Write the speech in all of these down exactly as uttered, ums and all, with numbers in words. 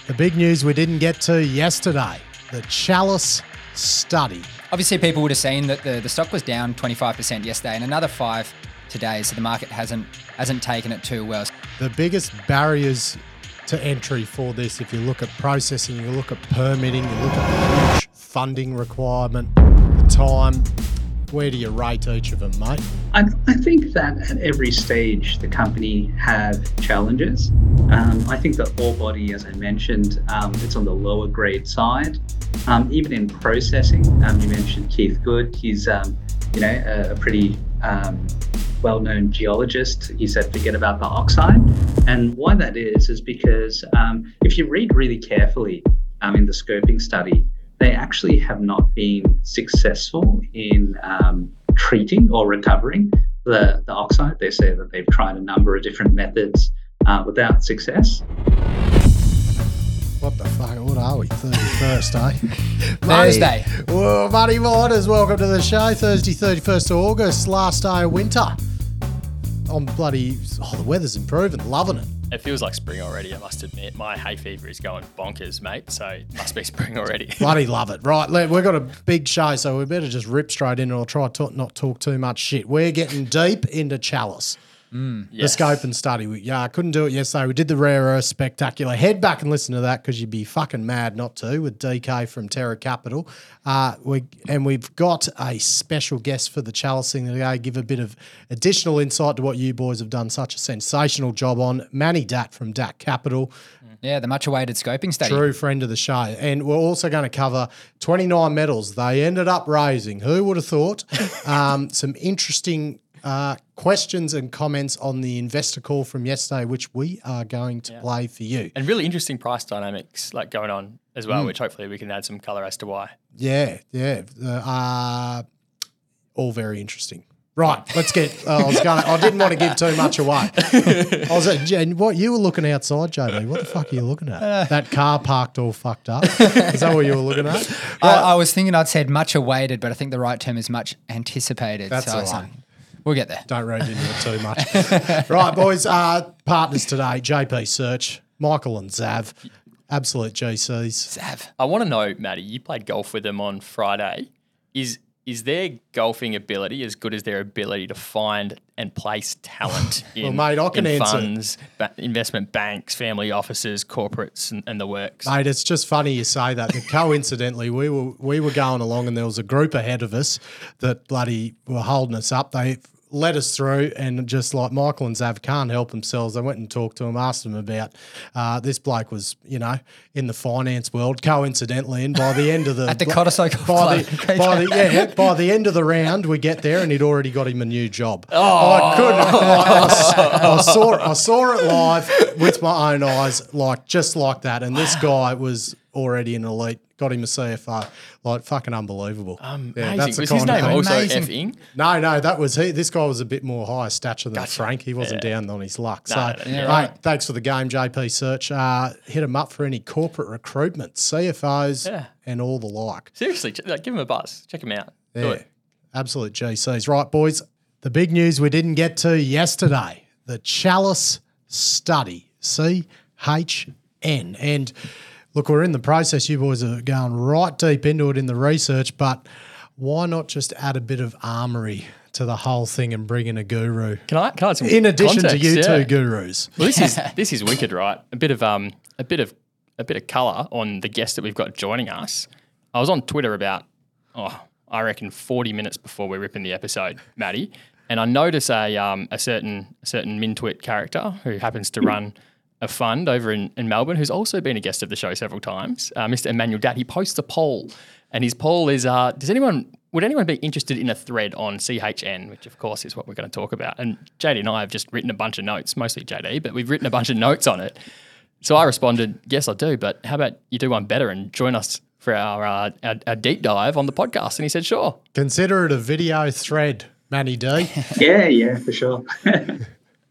the big news we didn't get to yesterday, the Chalice study. Obviously, people would have seen that the, the stock was down twenty-five percent yesterday and another five today, so the market hasn't hasn't taken it too well. The biggest barriers to entry for this, if you look at processing, you look at permitting, you look at huge funding requirement, the time, where do you rate each of them, mate? I, I think that at every stage the company have challenges. Um, I think that ore body, as I mentioned, um, it's on the lower grade side. Um, even in processing, um, you mentioned Keith Good. He's um, you know a, a pretty um, well-known geologist. He said, forget about the oxide. And why that is, is because um, if you read really carefully um, in the scoping study, they actually have not been successful in um, treating or recovering the, the oxide. They say that they've tried a number of different methods uh, without success. What the fuck? What are we? thirty-first, eh? Thursday. Well, Buddy Miners, welcome to the show. Thursday, thirty-first of August, last day of winter. I'm bloody... Oh, the weather's improving. Loving it. It feels like spring already, I must admit. My hay fever is going bonkers, mate, so it must be spring already. Bloody love it. Right, we've got a big show, so we better just rip straight in and I'll try to not talk too much shit. We're getting deep into Chalice. Mm, yes. The scope and study. We, yeah, I couldn't do it yesterday. We did the Rare Earth Spectacular. Head back and listen to that because you'd be fucking mad not to with D K from Terra Capital. Uh, we And we've got a special guest for the Chalice thing today, give a bit of additional insight to what you boys have done such a sensational job on. Manny Dat from D A C Capital. Yeah, the much-awaited scoping study. True friend of the show. And we're also going to cover twenty-nine metals they ended up raising. Who would have thought? um, some interesting uh, questions and comments on the investor call from yesterday, which we are going to yeah. play for you. And really interesting price dynamics like going on as well, mm. which hopefully we can add some colour as to why. Yeah, yeah. Uh, all very interesting. Right, let's get. Uh, I was going. I didn't want to give too much away. I was. At, what you were looking outside, J B? What the fuck are you looking at? Uh, that car parked all fucked up. Is that what you were looking at? Right. I, I was thinking I'd said much awaited, but I think the right term is much anticipated. That's so all right. We'll get there. Don't read into it too much. Right, boys. Uh, partners today: J P Search, Michael and Zav. Absolute G Cs. Zav. I want to know, Matty. You played golf with them on Friday. Is Is their golfing ability as good as their ability to find and place talent in, well, mate, I can in answer. funds, ba- investment banks, family offices, corporates, and, and the works? Mate, it's just funny you say that. Coincidentally, we were we were going along and there was a group ahead of us that bloody were holding us up. They led us through and just like Michael and Zav can't help themselves. They went and talked to him, asked him about uh, this bloke was, you know, in the finance world, coincidentally, and by the end of the at the Cottesloe by the, by the yeah, by the end of the round, we get there and he'd already got him a new job. Oh. I couldn't. I, I, I saw I saw it live with my own eyes, like just like that. And this guy was already an elite. Got him a C F O, like fucking unbelievable. Um, yeah, amazing. that's the was kind his name of also amazing. F-ing? No, no, that was he. This guy was a bit more higher stature than Gotcha. Frank. He wasn't Yeah. down on his luck. No, so, no, no, yeah, yeah. right. Mate, thanks for the game, J P Search. Uh, hit him up for any corporate recruitment, C F Os, Yeah. and all the like. Seriously, ch- like, give him a buzz. Check him out. Do Yeah, it. absolute G Cs. Right, boys, the big news we didn't get to yesterday, the Chalice study, C H N. And look, we're in the process. You boys are going right deep into it in the research, but why not just add a bit of armory to the whole thing and bring in a guru? Can I? Can I add some In addition context? to you Yeah. two gurus. Well, this is this is wicked, right? A bit of um, a bit of a bit of colour on the guest that we've got joining us. I was on Twitter about, oh, I reckon forty minutes before we're ripping the episode, Matty, and I notice a um a certain a certain Mintwit character who happens to run a fund over in, in Melbourne, who's also been a guest of the show several times, uh, Mister Emmanuel Dat. He posts a poll, and his poll is, uh, does anyone, would anyone be interested in a thread on C H N, which of course is what we're going to talk about. And J D and I have just written a bunch of notes, mostly J D, but we've written a bunch of notes on it. So I responded, yes, I do, but how about you do one better and join us for our, uh, our, our deep dive on the podcast? And he said, sure. Consider it a video thread, Manny D. Yeah, yeah, for sure.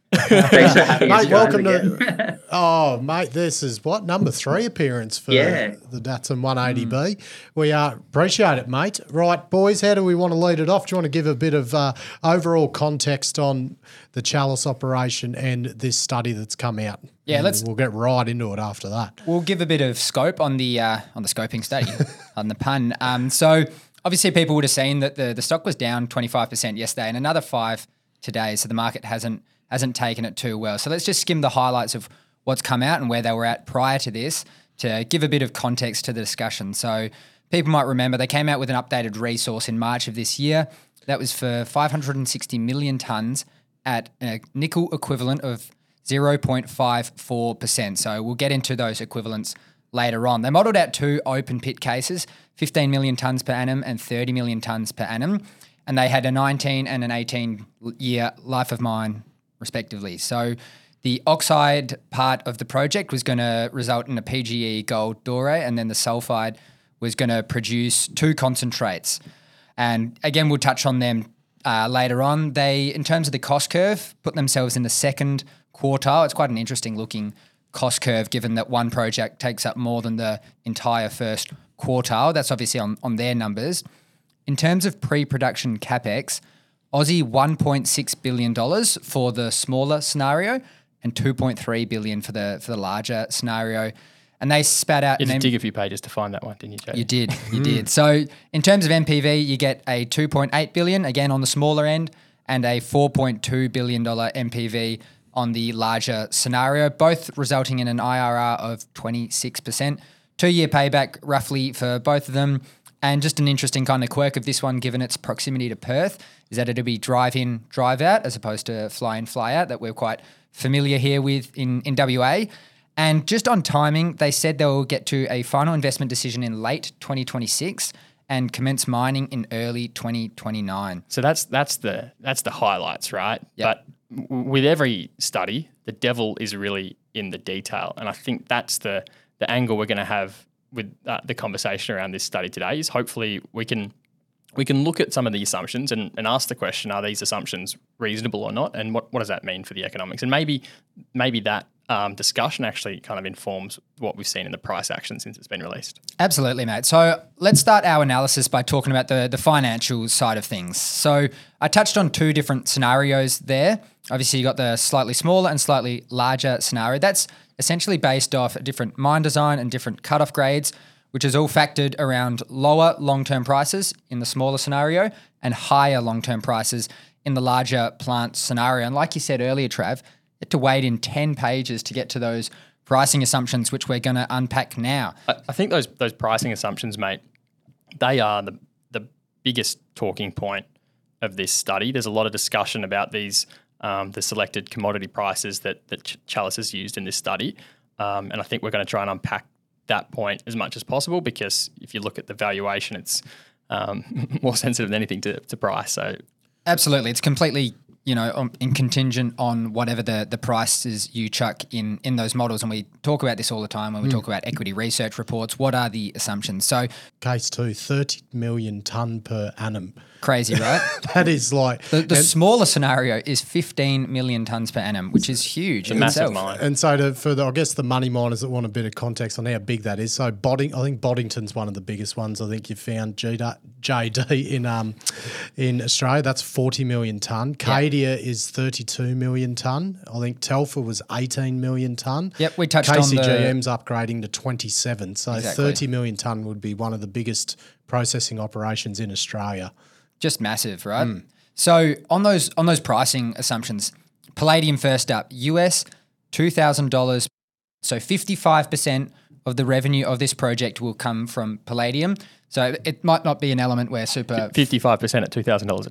Thanks for having us, Mate, guys, welcome again. to. Oh, mate, this is what number three appearance for Yeah. the Datsun one eighty B. We uh, appreciate it, mate. Right, boys, how do we want to lead it off? Do you want to give a bit of uh, overall context on the Chalice operation and this study that's come out? Yeah, And let's- We'll get right into it after that. We'll give a bit of scope on the uh, on the scoping study, on the pun. Um, so obviously, people would have seen that the, the stock was down twenty-five percent yesterday, and another five today. So the market hasn't hasn't taken it too well. So let's just skim the highlights of what's come out and where they were at prior to this to give a bit of context to the discussion. So people might remember they came out with an updated resource in March of this year. That was for five hundred sixty million tonnes at a nickel equivalent of zero point five four percent. So we'll get into those equivalents later on. They modelled out two open pit cases, fifteen million tonnes per annum and thirty million tonnes per annum. And they had a nineteen and an eighteen year life of mine, respectively. So the oxide part of the project was going to result in a P G E gold doré, and then the sulfide was going to produce two concentrates. And again, we'll touch on them uh, later on. They, in terms of the cost curve, put themselves in the second quartile. It's quite an interesting looking cost curve, given that one project takes up more than the entire first quartile. That's obviously on, on their numbers. In terms of pre-production capex, Aussie one point six billion dollars for the smaller scenario and two point three billion dollars for the for the larger scenario. And they spat out... You had an to M- dig a few pages to find that one, didn't you, Jay? You did, you did. So in terms of M P V, you get a two point eight billion dollars, again on the smaller end, and a four point two billion dollars M P V on the larger scenario, both resulting in an I R R of twenty-six percent. Two-year payback roughly for both of them. And just an interesting kind of quirk of this one, given its proximity to Perth, is that it'll be drive-in, drive-out as opposed to fly-in, fly-out that we're quite familiar here with in, in W A. And just on timing, they said they'll get to a final investment decision in late twenty twenty-six and commence mining in early twenty twenty-nine. So that's that's the that's the highlights, right? Yep. But w- with every study, the devil is really in the detail, and I think that's the the angle we're going to have with uh, the conversation around this study today. Is hopefully we can we can look at some of the assumptions and, and ask the question: are these assumptions reasonable or not? And what what does that mean for the economics? And maybe maybe that um, discussion actually kind of informs what we've seen in the price action since it's been released. Absolutely, mate. So let's start our analysis by talking about the, the financial side of things. So I touched on two different scenarios there. Obviously, you got the slightly smaller and slightly larger scenario. That's essentially based off a different mine design and different cutoff grades, which is all factored around lower long-term prices in the smaller scenario and higher long-term prices in the larger plant scenario. And like you said earlier, Trav, you had to wade in ten pages to get to those pricing assumptions, which we're going to unpack now. I, I think those those pricing assumptions, mate, they are the the biggest talking point of this study. There's a lot of discussion about these um, the selected commodity prices that that Ch- Chalice has used in this study, um, and I think we're going to try and unpack that point as much as possible, because if you look at the valuation, it's um, more sensitive than anything to, to price. So Absolutely. It's completely, you know, um, in contingent on whatever the, the prices you chuck in, in those models. And we talk about this all the time when we talk about equity research reports. What are the assumptions? So Case two, thirty million tonne per annum. crazy, right? That is like... The, the and- smaller scenario is fifteen million tonnes per annum, which is huge in massive itself. mine. And so, to, for the, I guess the money miners that want a bit of context on how big that is. So, Bodding, I think Boddington's one of the biggest ones. I think you found G D, J D in um in Australia. That's forty million tonne. Cadia is thirty-two million tonne. I think Telfer was eighteen million tonne. Yep, we touched on the- K C G M's upgrading to twenty-seven. So, Exactly. thirty million tonne would be one of the biggest processing operations in Australia. Just massive, right? So on those on those pricing assumptions, palladium first up, U S two thousand dollars. So fifty-five percent of the revenue of this project will come from palladium. So it might not be an element where super fifty-five percent at two thousand dollars.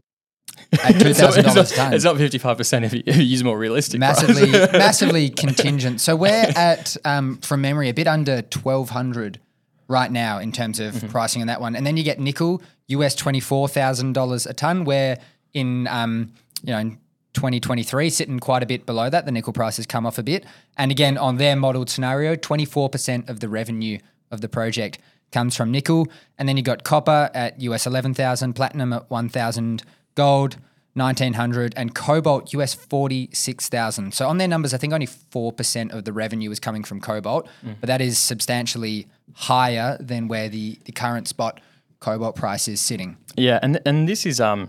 at two thousand dollars a tonne. It's not fifty-five percent if you, if you use more realistic massively price. massively contingent. So we're at um, from memory a bit under twelve hundred right now in terms of Mm-hmm. pricing on that one, and then you get nickel U S twenty four thousand dollars a ton. Where in um, you know in twenty twenty-three sitting quite a bit below that. The nickel price has come off a bit, and again on their modelled scenario, twenty four percent of the revenue of the project comes from nickel, and then you got copper at U S eleven thousand, platinum at one thousand, gold nineteen hundred, and cobalt U S forty-six thousand. So on their numbers, I think only four percent of the revenue is coming from cobalt, mm. but that is substantially higher than where the, the current spot cobalt price is sitting. Yeah, and and this is um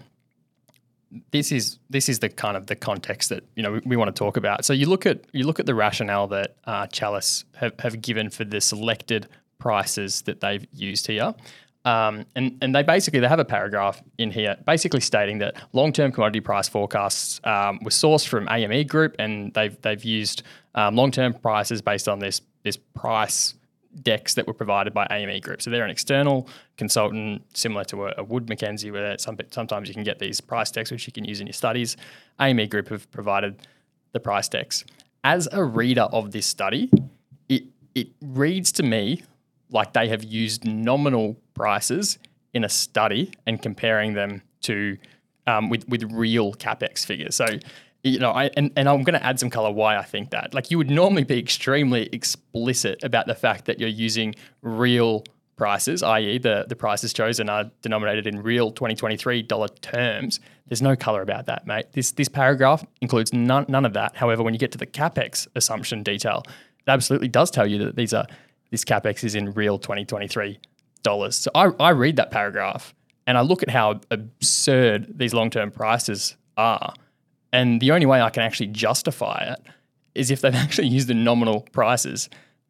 this is this is the kind of the context that you know we, we want to talk about. So you look at you look at the rationale that uh, Chalice have, have given for the selected prices that they've used here. Um, and, and they basically, they have a paragraph in here basically stating that long-term commodity price forecasts um, were sourced from A M E Group, and they've they've used um, long-term prices based on this this price decks that were provided by A M E Group. So they're an external consultant similar to a, a Wood Mackenzie, where some, sometimes you can get these price decks which you can use in your studies. A M E Group have provided the price decks. As a reader of this study, it it reads to me like they have used nominal prices in a study and comparing them to um, with with real capex figures. So, you know, I and, and I'm going to add some color why I think that. Like, you would normally be extremely explicit about the fact that you're using real prices, that is, the the prices chosen are denominated in real twenty twenty-three dollar terms. There's no color about that, mate. This this paragraph includes none none of that. However, when you get to the capex assumption detail, it absolutely does tell you that these are this capex is in real twenty twenty-three dollars. So I, I read that paragraph and I look at how absurd these long-term prices are. And the only way I can actually justify it is if they've actually used the nominal prices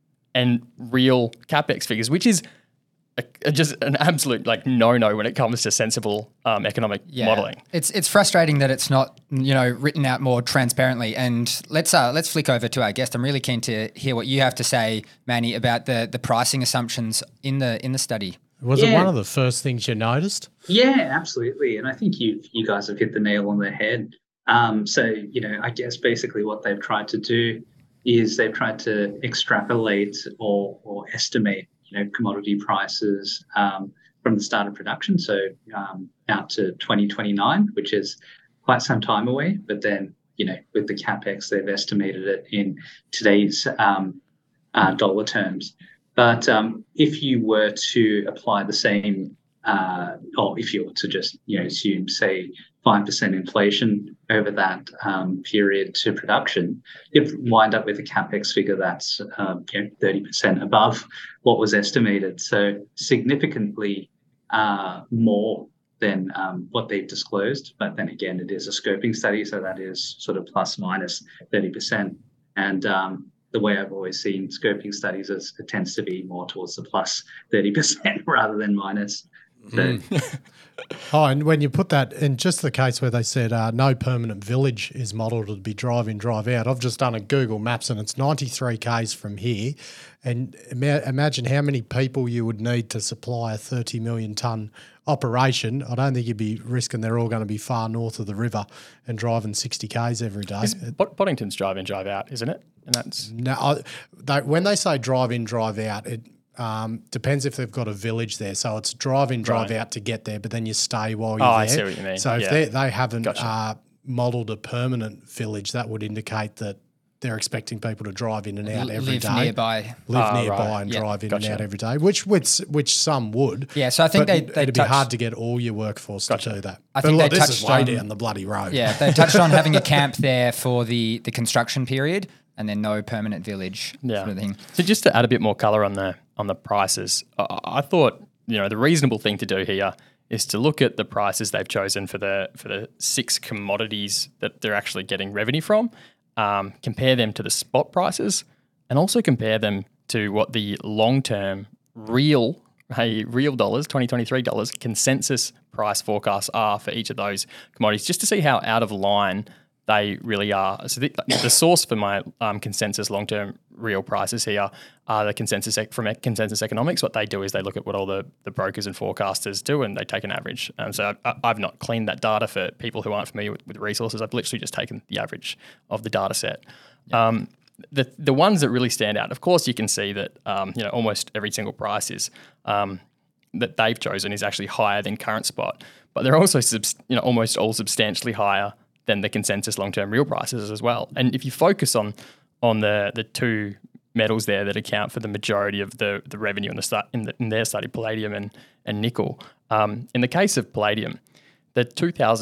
and real capex figures, which is a, a, just an absolute like no-no when it comes to sensible um, economic yeah. modelling. It's it's frustrating that it's not, you know, written out more transparently. And let's uh, let's flick over to our guest. I'm really keen to hear what you have to say, Manny, about the the pricing assumptions in the in the study. Was yeah. it one of the first things you noticed? Yeah, absolutely. And I think you you guys have hit the nail on the head. Um, so, you know, I guess basically what they've tried to do is they've tried to extrapolate or or estimate, you know, commodity prices um, from the start of production, so um, out to twenty twenty-nine, which is quite some time away. But then, you know, with the capex, they've estimated it in today's um, uh, dollar terms. But um, if you were to apply the same, uh, or if you were to just, you know, assume, say, five percent inflation over that um, period to production, you'd wind up with a capex figure that's um, you know, thirty percent above what was estimated. So significantly uh, more than um, what they've disclosed. But then again, it is a scoping study, so that is sort of plus minus thirty percent. And um, the way I've always seen scoping studies is it tends to be more towards the plus thirty percent rather than minus. So, mm. Oh, and when you put that in just the case where they said uh, no permanent village is modelled to be drive in, drive out, I've just done a Google Maps and it's ninety-three kays from here. And ima- imagine how many people you would need to supply a thirty million tonne operation. I don't think you'd be risking they're all going to be far north of the river and driving sixty kays every day. It's Bot- Boddington's drive in, drive out, isn't it? And that's no, I, they, when they say drive in, drive out, it Um, depends if they've got a village there. So it's drive in, drive right. out to get there, but then you stay while you're oh, there. I see what you mean. So if yeah. they they haven't Gotcha. uh, modelled a permanent village, that would indicate that they're expecting people to drive in and out every Live day. nearby. Live Oh, nearby right. and Yeah. drive in Gotcha. and out every day, which which which some would. Yeah, so I think but they- it- they it'd touched- be hard to get all your workforce Gotcha. to do that. I but think look, they this is touched way on- down the bloody road. Yeah, they touched on having a camp there for the, the construction period and then no permanent village Yeah. sort of thing. So just to add a bit more color on the on the prices, I, I thought you know the reasonable thing to do here is to look at the prices they've chosen for the for the six commodities that they're actually getting revenue from, um, compare them to the spot prices, and also compare them to what the long term real hey, real dollars, twenty twenty-three dollars consensus price forecasts are for each of those commodities, just to see how out of line they really are. So the, the source for my um, consensus long-term real prices here are the consensus ec- from ec- consensus economics. What they do is they look at what all the, the brokers and forecasters do and they take an average. Um, so I, I've not cleaned that data for people who aren't familiar with, with resources. I've literally just taken the average of the data set. Yeah. Um, the the ones that really stand out, of course, you can see that um, you know almost every single price is um, that they've chosen is actually higher than current spot, but they're also subs- you know almost all substantially higher than the consensus long-term real prices as well. And if you focus on on the the two metals there that account for the majority of the the revenue in the stu- in, the, in their study, palladium and and nickel. Um, in the case of palladium, the two thousand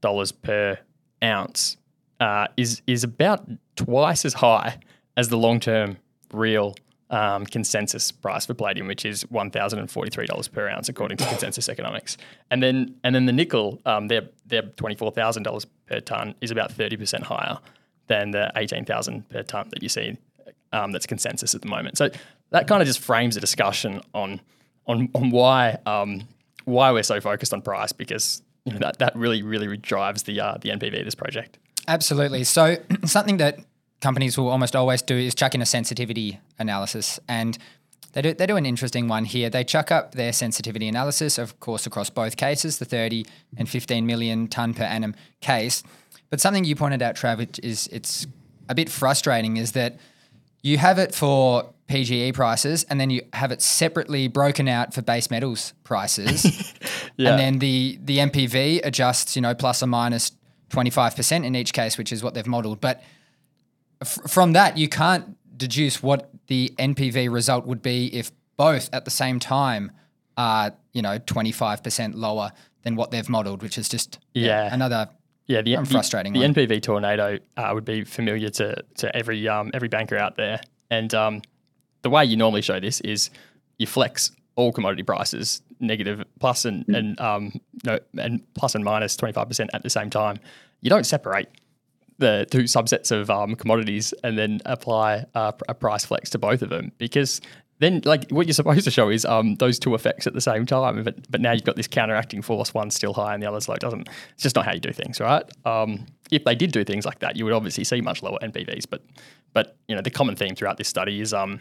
dollars per ounce uh, is is about twice as high as the long-term real um, consensus price for palladium, which is one thousand forty-three dollars per ounce according to Consensus Economics. And then and then the nickel, um, their their twenty-four thousand dollars per tonne is about thirty percent higher than the eighteen thousand per tonne that you see um, that's consensus at the moment. So that kind of just frames a discussion on on on why um, why we're so focused on price, because you know, that that really really drives the uh, the N P V of this project. Absolutely. So something that companies will almost always do is chuck in a sensitivity analysis, and they do they do an interesting one here. They chuck up their sensitivity analysis, of course, across both cases, the thirty and fifteen million tonne per annum case. But something you pointed out, Trav, which is it's a bit frustrating, is that you have it for P G E prices and then you have it separately broken out for base metals prices. Yeah. And then the the N P V adjusts, you know, plus or minus twenty-five percent in each case, which is what they've modelled. But f- from that, you can't deduce what the N P V result would be if both at the same time are, you know, twenty-five percent lower than what they've modelled, which is just yeah, Yeah. another Yeah, the, um, the- frustrating the, one. N P V tornado uh, would be familiar to to every um, every banker out there. And um, the way you normally show this is you flex all commodity prices, negative, plus and and um, no, and plus and minus twenty-five percent at the same time. You don't separate the two subsets of um, commodities and then apply uh, a price flex to both of them, because then, like, what you're supposed to show is um, those two effects at the same time. But but now you've got this counteracting force. One's still high and the other's low. It doesn't. It's just not how you do things, right? Um, if they did do things like that, you would obviously see much lower N P Vs. But but you know, the common theme throughout this study is um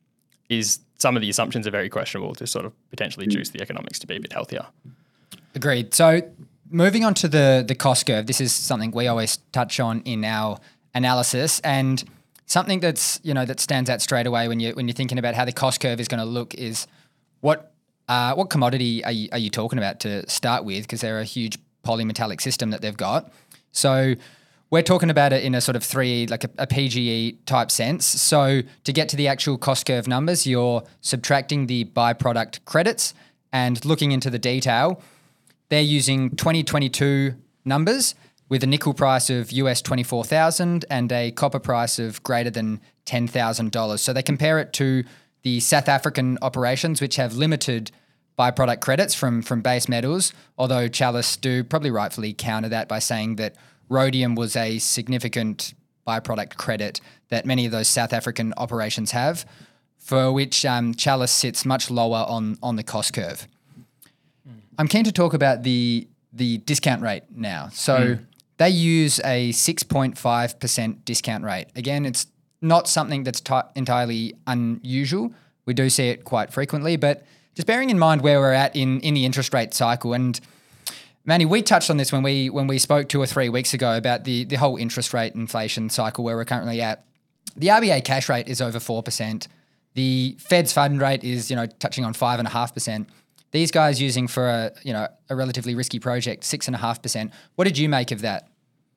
is some of the assumptions are very questionable to sort of potentially juice the economics to be a bit healthier. Agreed. So moving on to the the cost curve, this is something we always touch on in our analysis, and something that's, you know, that stands out straight away when you when you're thinking about how the cost curve is going to look is what uh, what commodity are you, are you talking about to start with, because they're a huge polymetallic system that they've got. So we're talking about it in a sort of three, like a, a P G E type sense. So to get to the actual cost curve numbers, you're subtracting the byproduct credits and looking into the detail. They're using twenty twenty-two numbers with a nickel price of U S twenty-four thousand and a copper price of greater than ten thousand dollars. So they compare it to the South African operations, which have limited byproduct credits from, from base metals, although Chalice do probably rightfully counter that by saying that rhodium was a significant byproduct credit that many of those South African operations have, for which um, Chalice sits much lower on, on the cost curve. Mm. I'm keen to talk about the the discount rate now. So mm. they use a six point five percent discount rate. Again, it's not something that's t- entirely unusual. We do see it quite frequently, but just bearing in mind where we're at in, in the interest rate cycle. And Manny, we touched on this when we when we spoke two or three weeks ago about the, the whole interest rate inflation cycle where we're currently at. The R B A cash rate is over four percent. The Fed's fund rate is, you know, touching on five point five percent. These guys using for a, you know, a relatively risky project, six point five percent. What did you make of that?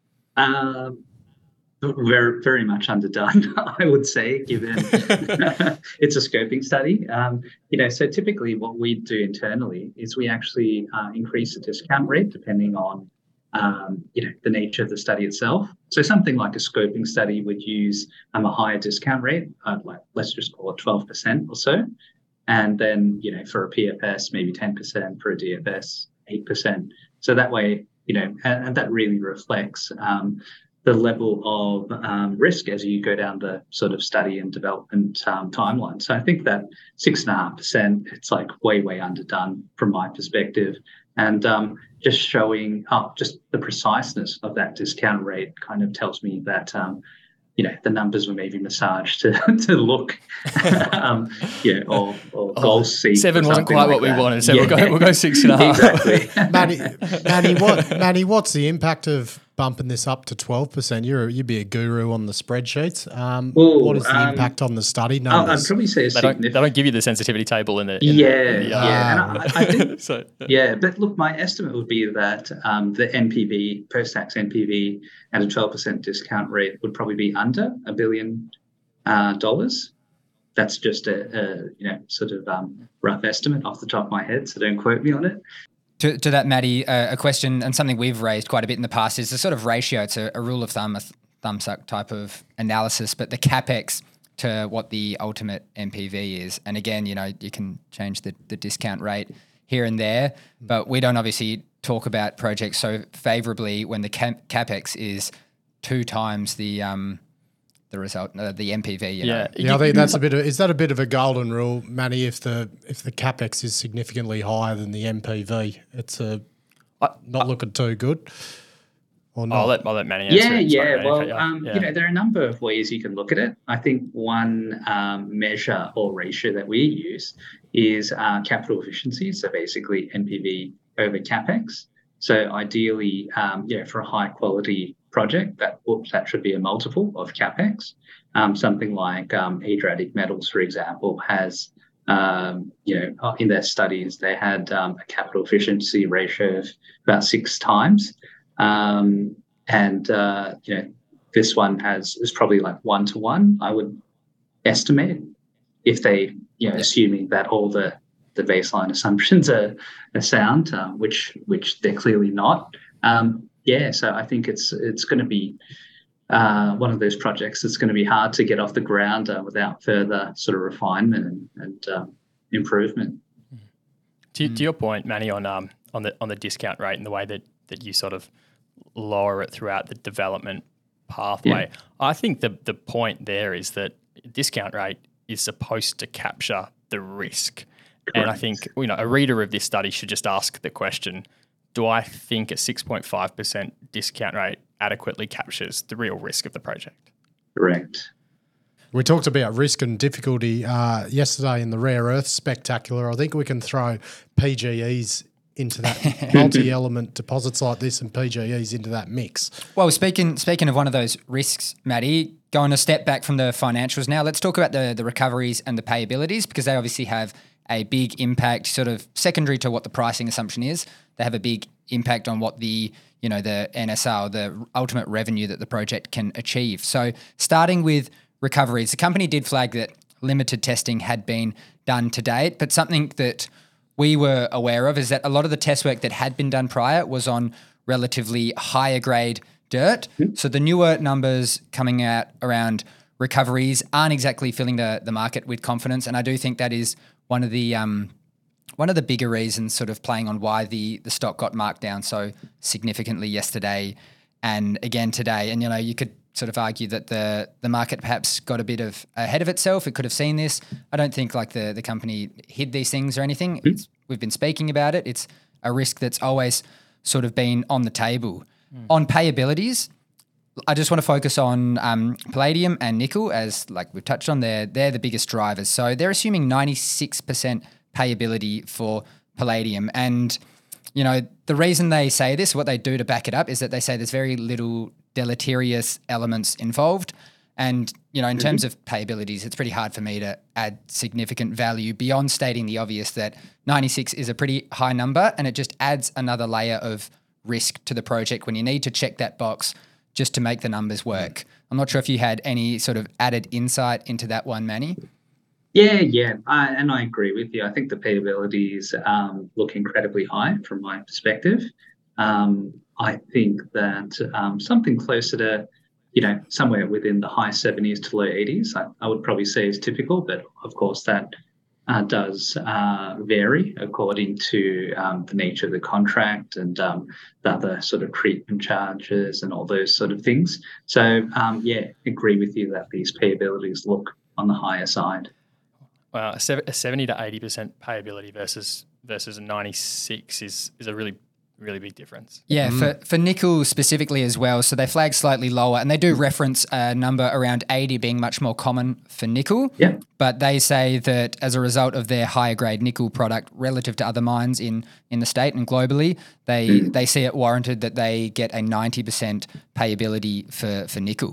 Um, very, very much underdone, I would say, given it's a scoping study. Um, you know, so typically what we do internally is we actually uh, increase the discount rate depending on, um, you know, the nature of the study itself. So something like a scoping study would use um, a higher discount rate, uh, like let's just call it twelve percent or so. And then, you know, for a P F S, maybe ten percent, for a D F S, eight percent. So that way, you know, and, and that really reflects um, the level of um, risk as you go down the sort of study and development um, timeline. So I think that six and a half percent, it's like way, way underdone from my perspective. And um, just showing up just the preciseness of that discount rate kind of tells me that, um, you know, the numbers were maybe massaged to to look, um, yeah, or, or Oh, goal seek. Seven or wasn't something quite like what we that. wanted, so Yeah. we'll go we'll go six and a half. Exactly. Manny, Manny, what, Manny, what's the impact of bumping this up to twelve percent? You're you'd be a guru on the spreadsheets. Um, Well, what is the um, impact on the study I'll, numbers? I'd probably say a They don't, significant. they don't give you the sensitivity table in the in Yeah, the, in the, uh, yeah. And I, I think so Yeah, but look, my estimate would be that um, the N P V, post-tax N P V, at a twelve percent discount rate would probably be under a billion uh, dollars. That's just a, a you know sort of um, rough estimate off the top of my head, so don't quote me on it. To, to that, Maddie, uh, a question and something we've raised quite a bit in the past is the sort of ratio. It's a, a rule of thumb, a th- thumb suck type of analysis, but the capex to what the ultimate M P V is. And again, you know, you can change the, the discount rate here and there, but we don't obviously talk about projects so favorably when the cap- capex is two times the um, the result, uh, the M P V. You Yeah. know? Yeah, I think that's a bit of, is that a bit of a golden rule, Manny? If the if the capex is significantly higher than the M P V, it's a I- not looking too good. Or not? I'll let I'll let Manny answer. Yeah, it. Sorry, yeah. Manny, Well, cut you off. um, Yeah. you know, there are a number of ways you can look at it. I think one um, measure or ratio that we use is uh, capital efficiency. So basically, N P V over capex. So ideally, um, you know, for a high quality project, that oops, that should be a multiple of capex. Um, something like um, Adriatic Metals, for example, has um, you know, in their studies they had um, a capital efficiency ratio of about six times. Um, and, uh, you know, this one has is probably like one to one, I would estimate, if they, you know, Yeah. assuming that all the, the baseline assumptions are, are sound, uh, which which they're clearly not. Um, yeah, so I think it's it's going to be uh, one of those projects that's going to be hard to get off the ground uh, without further sort of refinement and, and um, improvement. To, to your point, Manny, on um on the on the discount rate and the way that, that you sort of lower it throughout the development pathway, Yeah. I think the the point there is that discount rate is supposed to capture the risk. And I Correct. think, you know, a reader of this study should just ask the question, do I think a six point five percent discount rate adequately captures the real risk of the project? Correct. We talked about risk and difficulty uh, yesterday in the rare earth spectacular. I think we can throw P G Es into that multi-element deposits like this and P G Es into that mix. Well, speaking speaking of one of those risks, Maddie, going a step back from the financials now, let's talk about the, the recoveries and the payabilities, because they obviously have a big impact, sort of secondary to what the pricing assumption is. They have a big impact on what the, you know, the N S R, the ultimate revenue that the project can achieve. So starting with recoveries, the company did flag that limited testing had been done to date, but something that we were aware of is that a lot of the test work that had been done prior was on relatively higher grade dirt. So the newer numbers coming out around recoveries aren't exactly filling the, the market with confidence. And I do think that is one of the um, one of the bigger reasons sort of playing on why the, the stock got marked down so significantly yesterday and again today. And, you know, you could sort of argue that the the market perhaps got a bit of ahead of itself. It could have seen this. I don't think like the, the company hid these things or anything. It's, we've been speaking about it. It's a risk that's always sort of been on the table. Mm. On payabilities, I just want to focus on um, palladium and nickel, as like we've touched on. They're, they're the biggest drivers. So they're assuming ninety-six percent payability for palladium. And, you know, the reason they say this, what they do to back it up, is that they say there's very little deleterious elements involved. And, you know, in mm-hmm. terms of payabilities, it's pretty hard for me to add significant value beyond stating the obvious that ninety-six is a pretty high number, and it just adds another layer of risk to the project when you need to check that box just to make the numbers work. I'm not sure if you had any sort of added insight into that one, Manny. Yeah, yeah, I, and I agree with you. I think the payabilities um, look incredibly high from my perspective. Um, I think that um, something closer to, you know, somewhere within the high seventies to low eighties, I, I would probably say is typical, but of course that uh, does uh, vary according to um, the nature of the contract and um, the other sort of treatment charges and all those sort of things. So, um, yeah, agree with you that these payabilities look on the higher side. Well, a seventy to eighty percent payability versus versus a ninety-six is is a really really big difference. Yeah, mm. for, for nickel specifically as well. So they flag slightly lower, and they do reference a number around eighty being much more common for nickel. Yeah. But they say that as a result of their higher grade nickel product relative to other mines in, in the state and globally, they mm. they see it warranted that they get a ninety percent payability for, for nickel.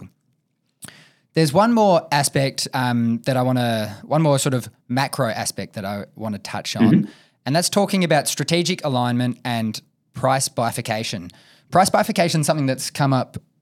There's one more aspect um, that I want to, one more sort of macro aspect that I want to touch on, mm-hmm. and that's talking about strategic alignment and price bifurcation. Price bifurcation is something that's come up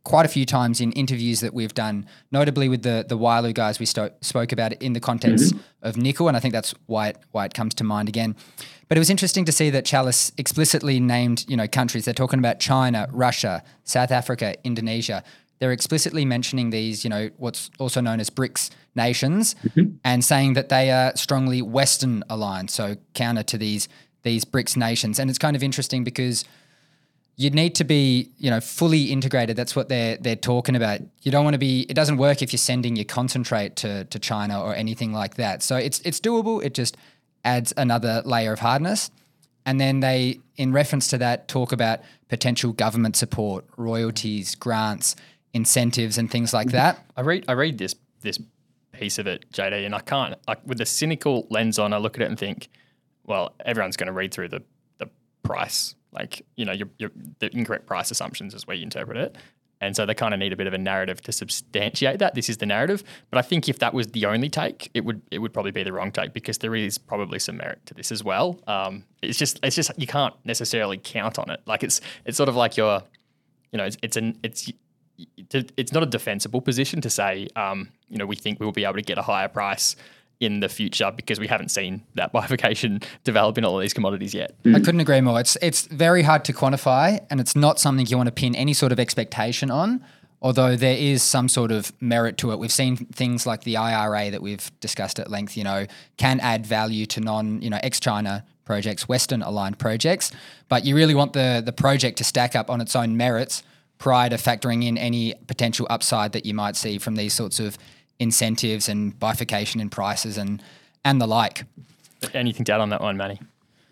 quite a few times in interviews that we've done, notably with the the Wyloo guys. We sto- spoke about it in the context mm-hmm. of nickel, and I think that's why it, why it comes to mind again. But it was interesting to see that Chalice explicitly named, you know, countries. They're talking about China, Russia, South Africa, Indonesia. They're explicitly mentioning these, you know, what's also known as BRICS nations, mm-hmm. and saying that they are strongly Western aligned, so counter to these these BRICS nations. And it's kind of interesting because you need to be, you know, fully integrated. That's what they're they're talking about. You don't want to be. It doesn't work if you're sending your concentrate to to China or anything like that. So it's it's doable. It just adds another layer of hardness. And then they, in reference to that, talk about potential government support, royalties, grants, incentives, and things like that. I read I read this this piece of it, J D, and I can't, like, with the cynical lens on, I look at it and think, well, everyone's going to read through the the price. Like, you know, your, your, the incorrect price assumptions is where you interpret it. And so they kind of need a bit of a narrative to substantiate that. This is the narrative. But I think if that was the only take, it would it would probably be the wrong take, because there is probably some merit to this as well. Um, it's just it's just you can't necessarily count on it. Like it's it's sort of like you're, you know, it's it's an it's it's not a defensible position to say, um, you know, we think we will be able to get a higher price in the future because we haven't seen that bifurcation develop in all of these commodities yet. I couldn't agree more. It's it's very hard to quantify, and it's not something you want to pin any sort of expectation on, although there is some sort of merit to it. We've seen things like the I R A that we've discussed at length, you know, can add value to non, you know, ex-China projects, Western aligned projects, but you really want the the project to stack up on its own merits prior to factoring in any potential upside that you might see from these sorts of incentives and bifurcation in prices and and the like. Anything to add on that one, Manny?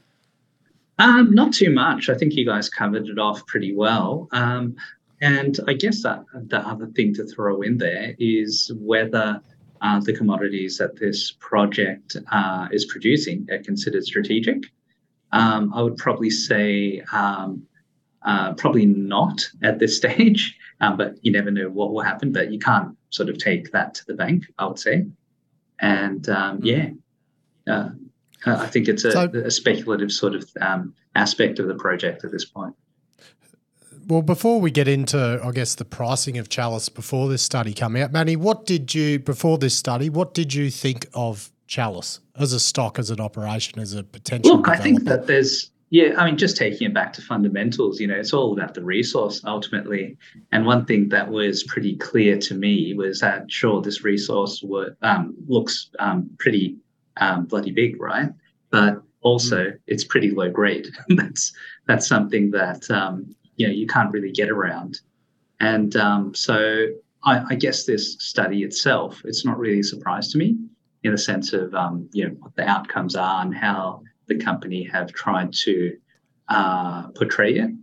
Um, not too much. I think you guys covered it off pretty well. Um, and I guess that the other thing to throw in there is whether uh, the commodities that this project uh, is producing are considered strategic. Um, I would probably say um, uh, probably not at this stage, um, but you never know what will happen. But you can't sort of take that to the bank, I would say. And um, yeah, uh, I think it's a, so, a speculative sort of um, aspect of the project at this point. Well, before we get into, I guess, the pricing of Chalice before this study came out, Manny, what did you, before this study, what did you think of Chalice as a stock, as an operation, as a potential Look, developer? I think that there's, yeah, I mean, just taking it back to fundamentals, you know, it's all about the resource ultimately. And one thing that was pretty clear to me was that, sure, this resource were, um, looks um, pretty um, bloody big, right? But also mm. it's pretty low grade. that's that's something that, um, you know, you can't really get around. And um, so I, I guess this study itself, it's not really a surprise to me in the sense of, um, you know, what the outcomes are and how the company have tried to uh, portray it.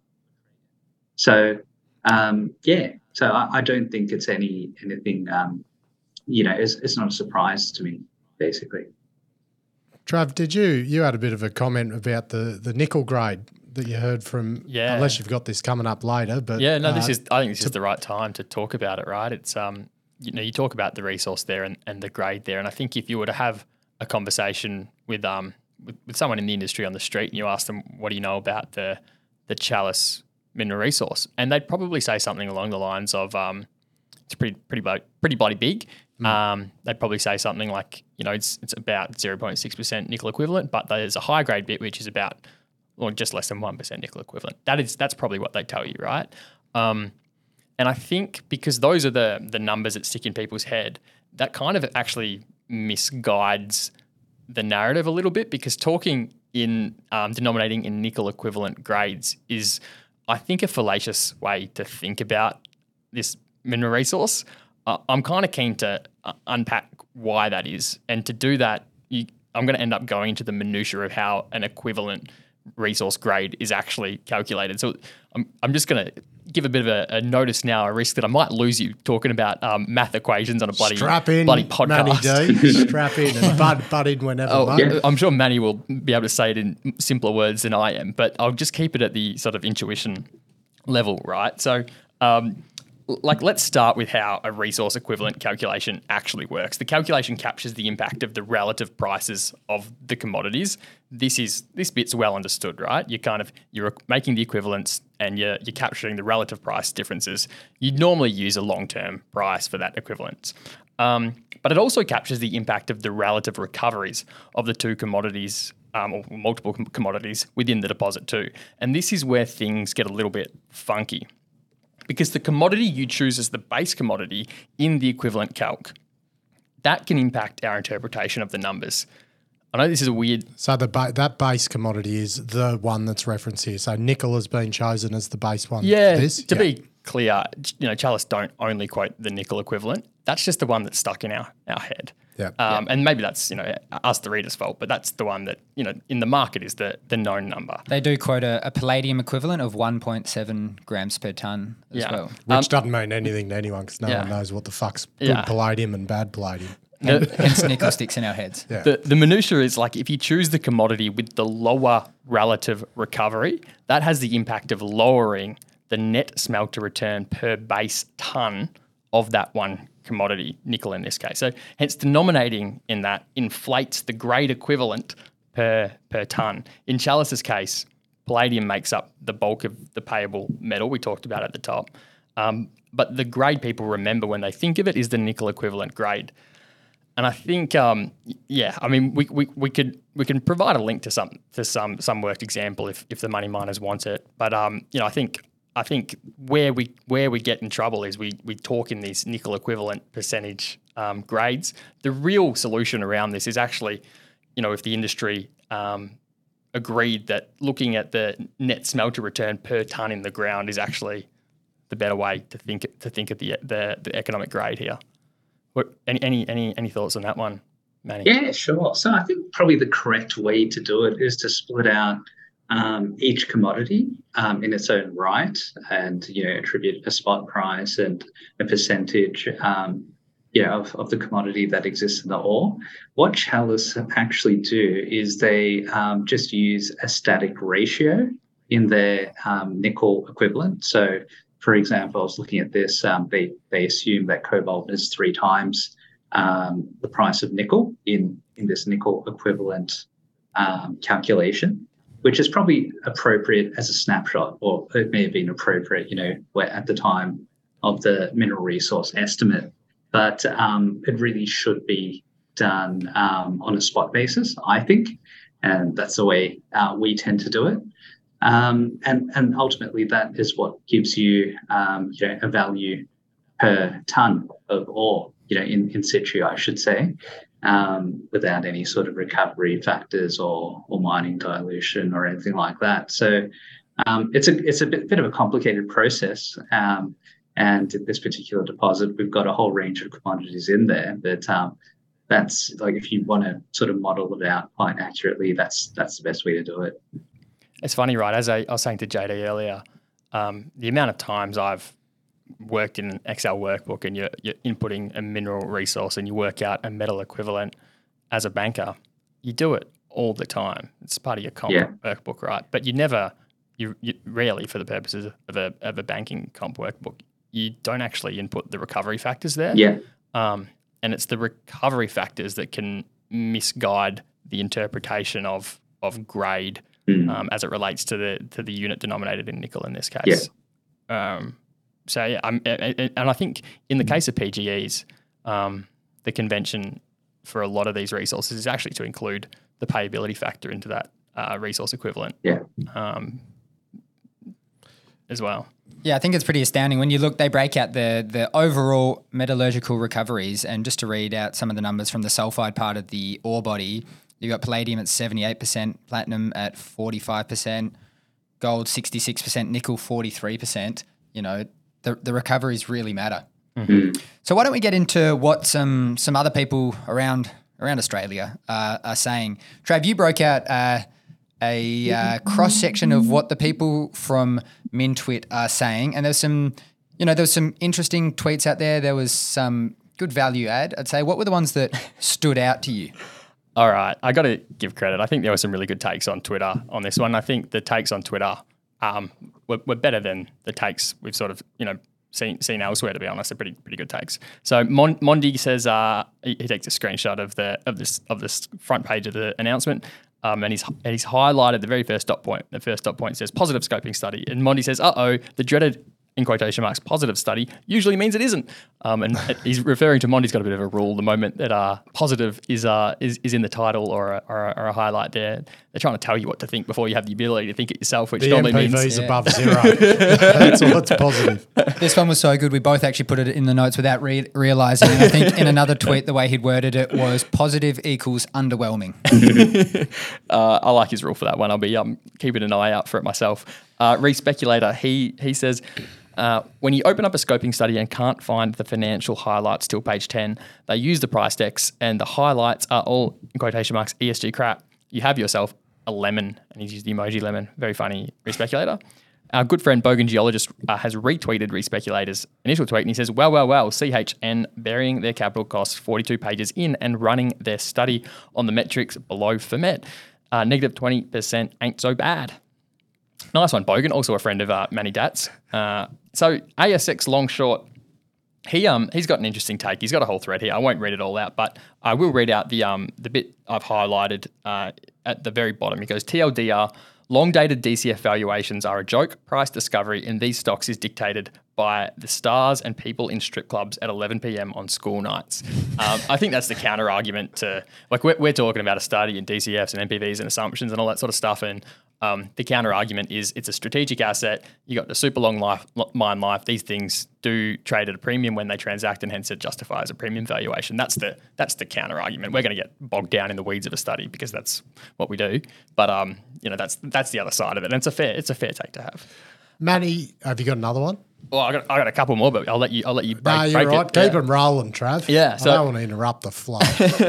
So, um, yeah, so I, I don't think it's any anything, um, you know, it's, it's not a surprise to me, basically. Trav, did you, you had a bit of a comment about the, the nickel grade that you heard from, yeah. unless you've got this coming up later. But yeah, no, uh, this is, I think this is the right time to talk about it, right? It's, um, you know, you talk about the resource there and, and the grade there. And I think if you were to have a conversation with, um, with, with someone in the industry on the street and you ask them, what do you know about the, the Chalice mineral resource? And they'd probably say something along the lines of, um, it's pretty, pretty, pretty bloody big. Mm. Um, they'd probably say something like, you know, it's it's about zero point six percent nickel equivalent, but there's a high grade bit which is about, or just less than one percent nickel equivalent. That is that's probably what they tell you, right? Um, and I think because those are the the numbers that stick in people's head, that kind of actually misguides the narrative a little bit, because talking in um, denominating in nickel equivalent grades is, I think, a fallacious way to think about this mineral resource. Uh, I'm kind of keen to uh, unpack why that is. And to do that, you, I'm going to end up going into the minutiae of how an equivalent resource grade is actually calculated. So I'm, I'm just going to give a bit of a, a notice now, a risk that I might lose you talking about um, math equations on a bloody, Strap in, bloody podcast. Manny D. Strap in and bud, bud in whenever. Oh, yeah. I'm sure Manny will be able to say it in simpler words than I am, but I'll just keep it at the sort of intuition level, right? So um, like, let's start with how a resource equivalent calculation actually works. The calculation captures the impact of the relative prices of the commodities. This is this bit's well understood, right? You kind of you're making the equivalents and you're you're capturing the relative price differences. You'd normally use a long-term price for that equivalence. Um, but it also captures the impact of the relative recoveries of the two commodities um, or multiple com- commodities within the deposit too. And this is where things get a little bit funky, because the commodity you choose as the base commodity in the equivalent calc, that can impact our interpretation of the numbers. I know this is a weird... So the ba- that base commodity is the one that's referenced here. So nickel has been chosen as the base one. Yeah, for this? to yeah. be clear, you know, Chalice don't only quote the nickel equivalent. That's just the one that's stuck in our, our head. Yeah. Um, and maybe that's, you know, us, the reader's fault, but that's the one that, you know, in the market is the the known number. They do quote a, a palladium equivalent of one point seven grams per tonne as Yeah. well. Which Um, doesn't mean anything to anyone because no yeah. one knows what the fuck's good Yeah. palladium and bad palladium. Hence nickel sticks in our heads. Yeah. The, the minutiae is like if you choose the commodity with the lower relative recovery, that has the impact of lowering the net smelter return per base tonne of that one commodity, nickel in this case. So hence denominating in that inflates the grade equivalent per per tonne. In Chalice's case, palladium makes up the bulk of the payable metal we talked about at the top. Um, but the grade people remember when they think of it is the nickel equivalent grade. And I think, um, yeah, I mean, we, we, we could we can provide a link to some to some some worked example if, if the money miners want it. But um, you know, I think I think where we where we get in trouble is we we talk in these nickel equivalent percentage um, grades. The real solution around this is actually, you know, if the industry um, agreed that looking at the net smelter return per ton in the ground is actually the better way to think to think of the the, the economic grade here. What, any any any any thoughts on that one, Manny? Yeah, sure. So I think probably the correct way to do it is to split out um, each commodity um, in its own right, and you know attribute a spot price and a percentage, um, you know, of, of the commodity that exists in the ore. What Chalice actually do is they um, just use a static ratio in their um, nickel equivalent. So, for example, I was looking at this. Um, they they assume that cobalt is three times um, the price of nickel in in this nickel equivalent um, calculation, which is probably appropriate as a snapshot, or it may have been appropriate, you know, where at the time of the mineral resource estimate. But um, it really should be done um, on a spot basis, I think, and that's the way uh, we tend to do it. Um, and, and ultimately, that is what gives you, um, you know, a value per ton of ore, you know, in, in situ, I should say, um, without any sort of recovery factors or or mining dilution or anything like that. So um, it's a it's a bit, bit of a complicated process. Um, and at this particular deposit, we've got a whole range of commodities in there. But um, that's like if you want to sort of model it out quite accurately, that's that's the best way to do it. It's funny, right? As I, I was saying to J D earlier, um, the amount of times I've worked in an Excel workbook and you're, you're inputting a mineral resource and you work out a metal equivalent as a banker, you do it all the time. It's part of your comp Yeah. workbook, right? But you never, you, you rarely, for the purposes of a, of a banking comp workbook, you don't actually input the recovery factors there. Yeah. Um, and it's the recovery factors that can misguide the interpretation of of grade Mm. um, as it relates to the to the unit denominated in nickel in this case. Yeah. Um, so yeah, I'm, and I think in the case of P G Es, um, the convention for a lot of these resources is actually to include the payability factor into that uh, resource equivalent. Yeah. Um, as well. Yeah, I think it's pretty astounding. When you look, they break out the the overall metallurgical recoveries, and just to read out some of the numbers from the sulfide part of the ore body, you've got palladium at seventy-eight percent, platinum at forty-five percent, gold sixty-six percent, nickel forty-three percent. You know, the, the recoveries really matter. Mm-hmm. So why don't we get into what some some other people around around Australia uh, are saying? Trav, you broke out uh, a uh, cross-section of what the people from Mintwit are saying, and there's some, you know, there was some interesting tweets out there. There was some good value add, I'd say. What were the ones that stood out to you? All right, I got to give credit. I think there were some really good takes on Twitter on this one. I think the takes on Twitter um, were, were better than the takes we've sort of, you know, seen seen elsewhere. To be honest, they're pretty pretty good takes. So Mon, Mondi says uh, he, he takes a screenshot of the of this of this front page of the announcement. Um, and he's and he's highlighted the very first dot point. The first dot point says positive scoping study, and Mondi says, "Uh oh, the dreaded." In quotation marks, positive study usually means it isn't. Um, and he's referring to Mondi's got a bit of a rule. The moment that uh, positive is uh, is is in the title or a, or, a, or a highlight there, they're trying to tell you what to think before you have the ability to think it yourself, which The normally M P V's means yeah. above zero. That's all that's positive. This one was so good, we both actually put it in the notes without re- realising. And I think in another tweet, the way he'd worded it was positive equals underwhelming. uh, I like his rule for that one. I'll be um, keeping an eye out for it myself. Uh, Respeculator, he he says, uh, when you open up a scoping study and can't find the financial highlights till page ten, they use the price decks and the highlights are all, in quotation marks, E S G crap. You have yourself a lemon, and he's used the emoji lemon. Very funny, Respeculator. Our good friend Bogan Geologist uh, has retweeted Respeculator's initial tweet, and he says, well, well, well, C H N burying their capital costs forty-two pages in and running their study on the metrics below Fermet. Uh, negative twenty percent ain't so bad. Nice one, Bogan, also a friend of uh, Manny Dats. Uh, so A S X long short, he um he's got an interesting take. He's got a whole thread here. I won't read it all out, but I will read out the um the bit I've highlighted uh, at the very bottom. He goes, T L D R, long-dated D C F valuations are a joke. Price discovery in these stocks is dictated by the stars and people in strip clubs at eleven p.m. on school nights. Um, I think that's the counter argument to, like, we're, we're talking about a study in D C Fs and M P Vs and assumptions and all that sort of stuff, and um, the counter argument is it's a strategic asset. You got the super long life, mine life. These things do trade at a premium when they transact, and hence it justifies a premium valuation. That's the that's the counter argument. We're going to get bogged down in the weeds of a study because that's what we do. But um, you know, that's that's the other side of it, and it's a fair it's a fair take to have. Manny, have you got another one? Well, I got I got a couple more, but I'll let you I'll let you break, No, you're break right. it. Keep Yeah. them rolling, Trav. Yeah, so- I don't want to interrupt the flow.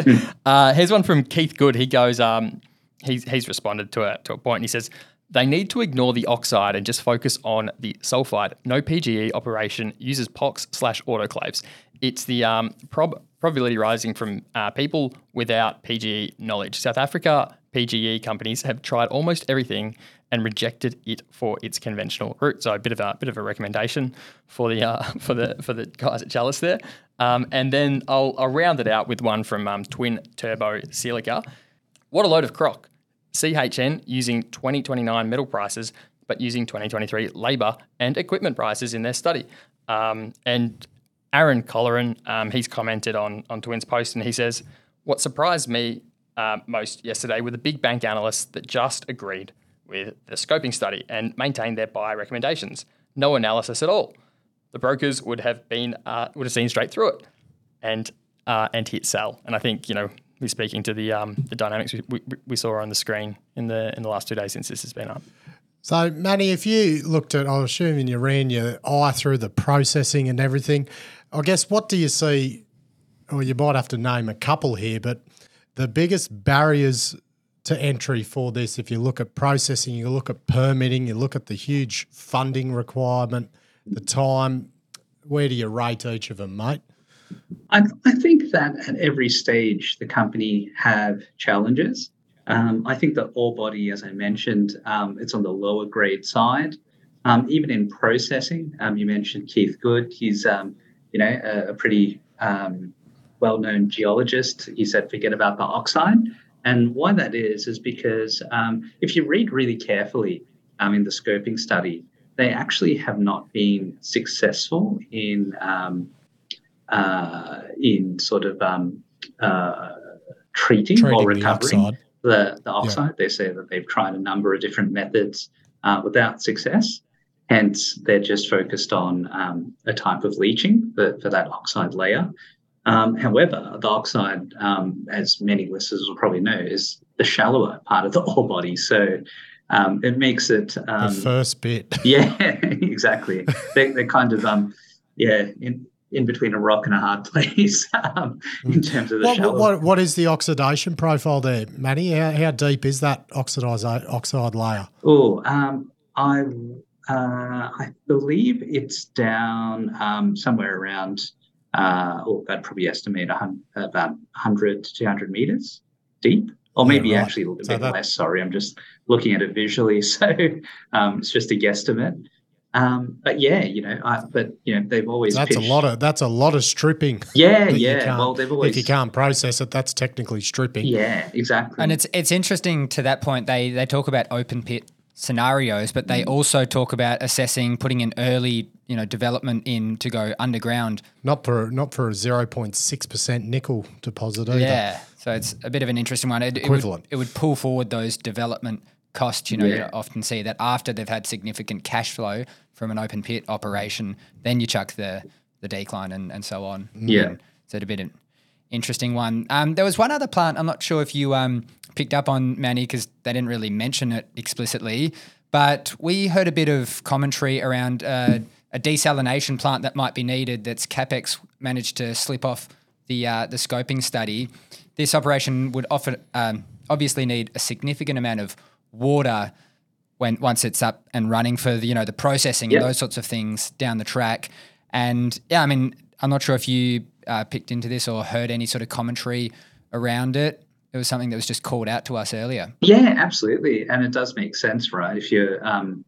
Uh, here's one from Keith Good. He goes, um, he's he's responded to a to a point, and he says they need to ignore the oxide and just focus on the sulfide. No P G E operation uses P O X slash autoclaves. It's the um, prob- probability rising from uh, people without P G E knowledge. South Africa P G E companies have tried almost everything and rejected it for its conventional route. So a bit of a bit of a recommendation for the uh, for the for the guys at Chalice there. Um, and then I'll, I'll round it out with one from um, Twin Turbo Silica. What a load of crock. C H N using twenty twenty-nine metal prices, but using twenty twenty-three labour and equipment prices in their study. Um, and Aaron Colleran, um, he's commented on on Twin's post, and he says, what surprised me uh, most yesterday were the big bank analysts that just agreed with the scoping study and maintained their buy recommendations. No analysis at all. The brokers would have been uh, would have seen straight through it and uh, and hit sell. And I think, you know, we're speaking to the um, the dynamics we, we, we saw on the screen in the in the last two days since this has been up. So, Manny, if you looked at, I'm assuming you ran your eye through the processing and everything, I guess what do you see, or you might have to name a couple here, but the biggest barriers to entry for this, if you look at processing, you look at permitting, you look at the huge funding requirement, the time, where do you rate each of them, mate? I, I think that at every stage the company have challenges. Um, I think that ore body, as I mentioned, um, it's on the lower grade side. Um, even in processing, um, you mentioned Keith Good. He's, um, you know, a, a pretty um, well-known geologist. He said, forget about the oxide. And why that is, is because um, if you read really carefully um, in the scoping study, they actually have not been successful in um, uh, in sort of um, uh, treating, Treating or the recovering oxide. the, the oxide. Yeah. They say that they've tried a number of different methods uh, without success. Hence, they're just focused on um, a type of leaching for, for that oxide layer. Um, however, the oxide, um, as many listeners will probably know, is the shallower part of the ore body. So um, it makes it... Um, the first bit. Yeah, exactly. they, they're kind of, um, yeah, in, in between a rock and a hard place um, in terms of the what, shallow. What, what is the oxidation profile there, Manny? How, how deep is that oxidise, oxide layer? Oh, um, I, uh, I believe it's down um, somewhere around... Uh, or I'd probably estimate a, about one hundred to two hundred meters deep, or maybe yeah, right. actually a little so bit that, less. Sorry, I'm just looking at it visually, so um, it's just a guesstimate. Um, but yeah, you know, I, but you know, they've always That's pitched, a lot of that's a lot of stripping. yeah, that you yeah. can't- Well, they've always if you can't process it, that's technically stripping. yeah, exactly. And it's it's interesting to that point. They they talk about open pit scenarios, but they also talk about assessing putting an early you know development in to go underground. Not for not for a zero point six percent nickel deposit either. Yeah, so it's a bit of an interesting one. It, it Equivalent. would, it would pull forward those development costs. You know, Yeah. you often see that after they've had significant cash flow from an open pit operation, then you chuck the the decline and, and so on. Yeah. And so it's a bit an interesting one. Um, there was one other plant. I'm not sure if you um picked up on, Manny, because they didn't really mention it explicitly, but we heard a bit of commentary around uh, a desalination plant that might be needed. That's CapEx managed to slip off the uh, the scoping study. This operation would offer um, obviously need a significant amount of water when once it's up and running for the, you know the processing Yep. and those sorts of things down the track. And yeah, I mean, I'm not sure if you uh, picked into this or heard any sort of commentary around it. It was something that was just called out to us earlier. Yeah, absolutely. And it does make sense, right? If you're um,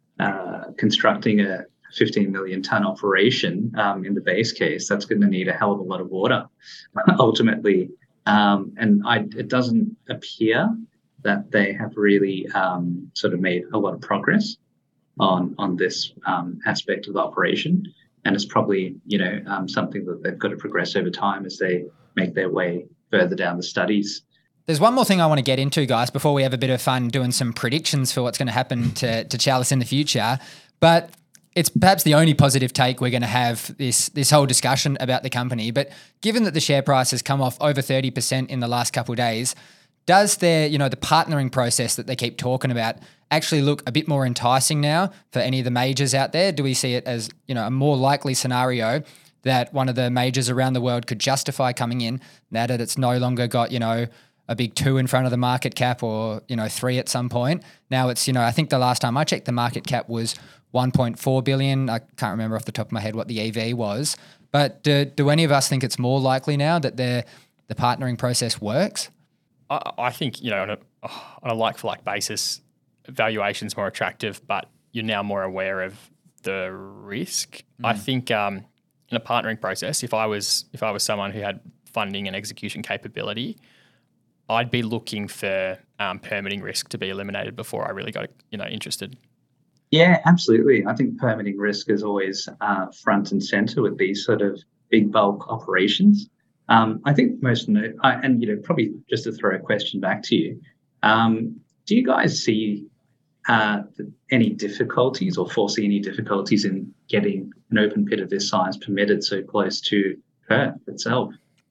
uh, constructing a fifteen million ton operation um, in the base case, that's going to need a hell of a lot of water ultimately. Um, and I, it doesn't appear that they have really um, sort of made a lot of progress on on this um, aspect of the operation. And it's probably, you know, um, something that they've got to progress over time as they make their way further down the studies. There's one more thing I want to get into, guys, before we have a bit of fun doing some predictions for what's going to happen to, to Chalice in the future. But it's perhaps the only positive take we're going to have this this whole discussion about the company. But given that the share price has come off over thirty percent in the last couple of days, does their, you know, the partnering process that they keep talking about actually look a bit more enticing now for any of the majors out there? Do we see it as, you know, a more likely scenario that one of the majors around the world could justify coming in now that it's no longer got, you know, a big two in front of the market cap or, you know, three at some point? Now it's, you know, I think the last time I checked, the market cap was one point four billion. I can't remember off the top of my head what the E V was. But do, do any of us think it's more likely now that the the partnering process works? I, I think, you know, on a, on a like-for-like basis, valuation's more attractive, but you're now more aware of the risk. I think um, in a partnering process, if I was if I was someone who had funding and execution capability, I'd be looking for um, permitting risk to be eliminated before I really got, you know, interested. Yeah, absolutely. I think permitting risk is always uh, front and center with these sort of big bulk operations. Um, I think most, no, I, and you know, probably just to throw a question back to you, um, do you guys see uh, any difficulties or foresee any difficulties in getting an open pit of this size permitted so close to Perth itself?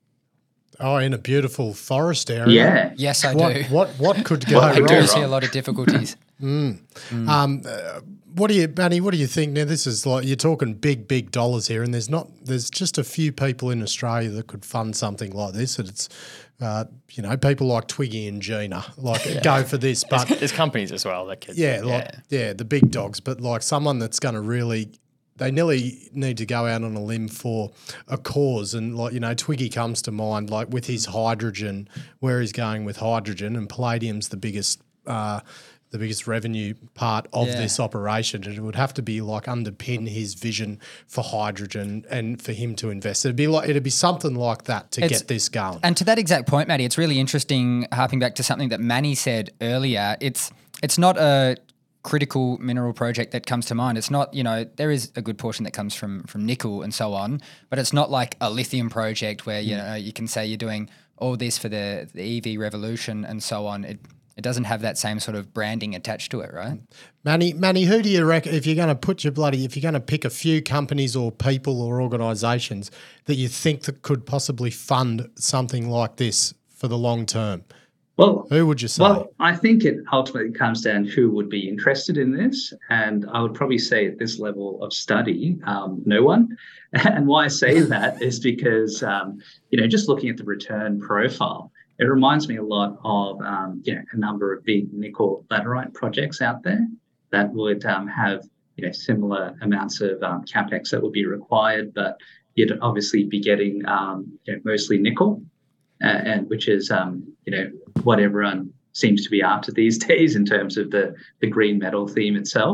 Oh, in a beautiful forest area. Yeah. Yes, I What do. what what could go What I could do wrong? go see a wrong? lot of difficulties. Um, uh, what do you, Manny? What do you think? Now, this is like you're talking big, big dollars here, and there's not. There's just a few people in Australia that could fund something like this. And it's, uh, you know, people like Twiggy and Gina like go for this, but There's companies as well that could. yeah, like yeah, the big dogs, but like someone that's going to really. They nearly need to go out on a limb for a cause. And, like, you know, Twiggy comes to mind, like, with his hydrogen, where he's going with hydrogen, and palladium's the biggest uh, the biggest revenue part of Yeah. this operation. And it would have to be, like, underpin his vision for hydrogen and for him to invest. It'd be like it'd be something like that to It's- get this going. And to that exact point, Matty, it's really interesting, harping back to something that Manny said earlier. It's it's not a critical mineral project that comes to mind. It's not, you know, there is a good portion that comes from from nickel and so on, but it's not like a lithium project where, you know, you can say you're doing all this for the, the E V revolution and so on. It it doesn't have that same sort of branding attached to it, right? Manny, Manny, who do you reckon, if you're going to put your bloody, if you're going to pick a few companies or people or organisations that you think that could possibly fund something like this for the long term, Well, who would you say? Well, I think it ultimately comes down to who would be interested in this. And I would probably say at this level of study, um, no one. And why I say that is because, um, you know, just looking at the return profile, it reminds me a lot of, um, you know, a number of big nickel laterite projects out there that would um, have, you know, similar amounts of um, capex that would be required, but you'd obviously be getting, um, you know, mostly nickel. Uh, and which is, um, you know, what everyone seems to be after these days in terms of the, the green metal theme itself.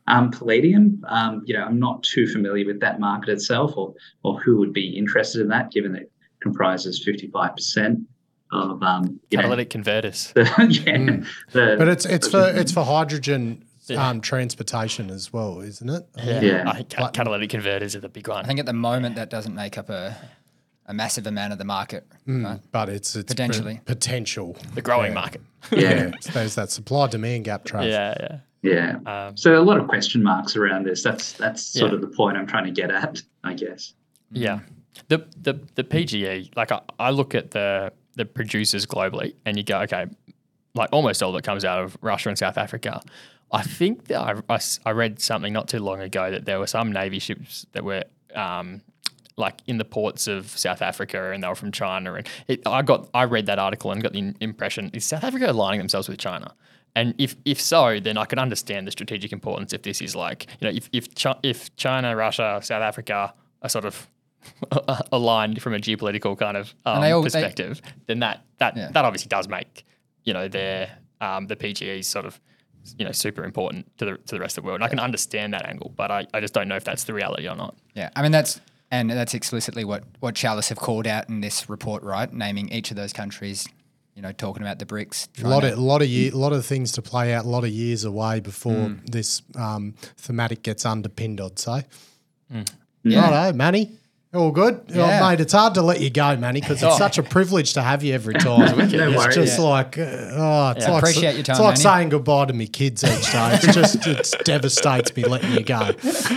Um, palladium, um, you know, I'm not too familiar with that market itself, or or who would be interested in that, given that it comprises fifty-five percent of um, you Catalytic know, converters. the, yeah, Mm. the, But it's it's the, for it's for hydrogen Yeah. um, transportation as well, isn't it? Yeah, Yeah. I think cat- catalytic converters are the big one. I think at the moment that doesn't make up a, a massive amount of the market. Right? But it's it's Potentially. p- potential. the growing Yeah. market. yeah, So there's that supply demand gap, Trav. yeah, yeah. yeah. Um, So a lot of question marks around this. That's that's sort Yeah. of the point I'm trying to get at, I guess. Yeah. The the the P G E, like I, I look at the the producers globally and you go, okay, like almost all that comes out of Russia and South Africa. I think that I, I, I read something not too long ago that there were some Navy ships that were um, like in the ports of South Africa and they were from China. And it, I got I read that article and got the impression, is South Africa aligning themselves with China? And if if so, then I can understand the strategic importance if this is like, you know, if if, Chi- if China, Russia, South Africa are sort of aligned from a geopolitical kind of um, they all- they- perspective, then that that Yeah. that obviously does make, you know, their um, the P G Es sort of, you know, super important to the to the rest of the world. And I can understand that angle, but I, I just don't know if that's the reality or not. Yeah, I mean that's and that's explicitly what what Chalice have called out in this report, right? Naming each of those countries, you know, talking about the BRICS. A lot trying of to- lot of year, lot of things to play out, a lot of years away before Mm. this um, thematic gets underpinned, I'd say. Yeah. Righto, Manny. All good? Yeah. Oh, mate, it's hard to let you go, Manny, because it's Oh. such a privilege to have you every time. No it's worries. just Yeah. like, uh, oh, it's Yeah. like, Appreciate your it's time, like Manny. saying goodbye to me kids each day. It's just, it devastates me letting you go.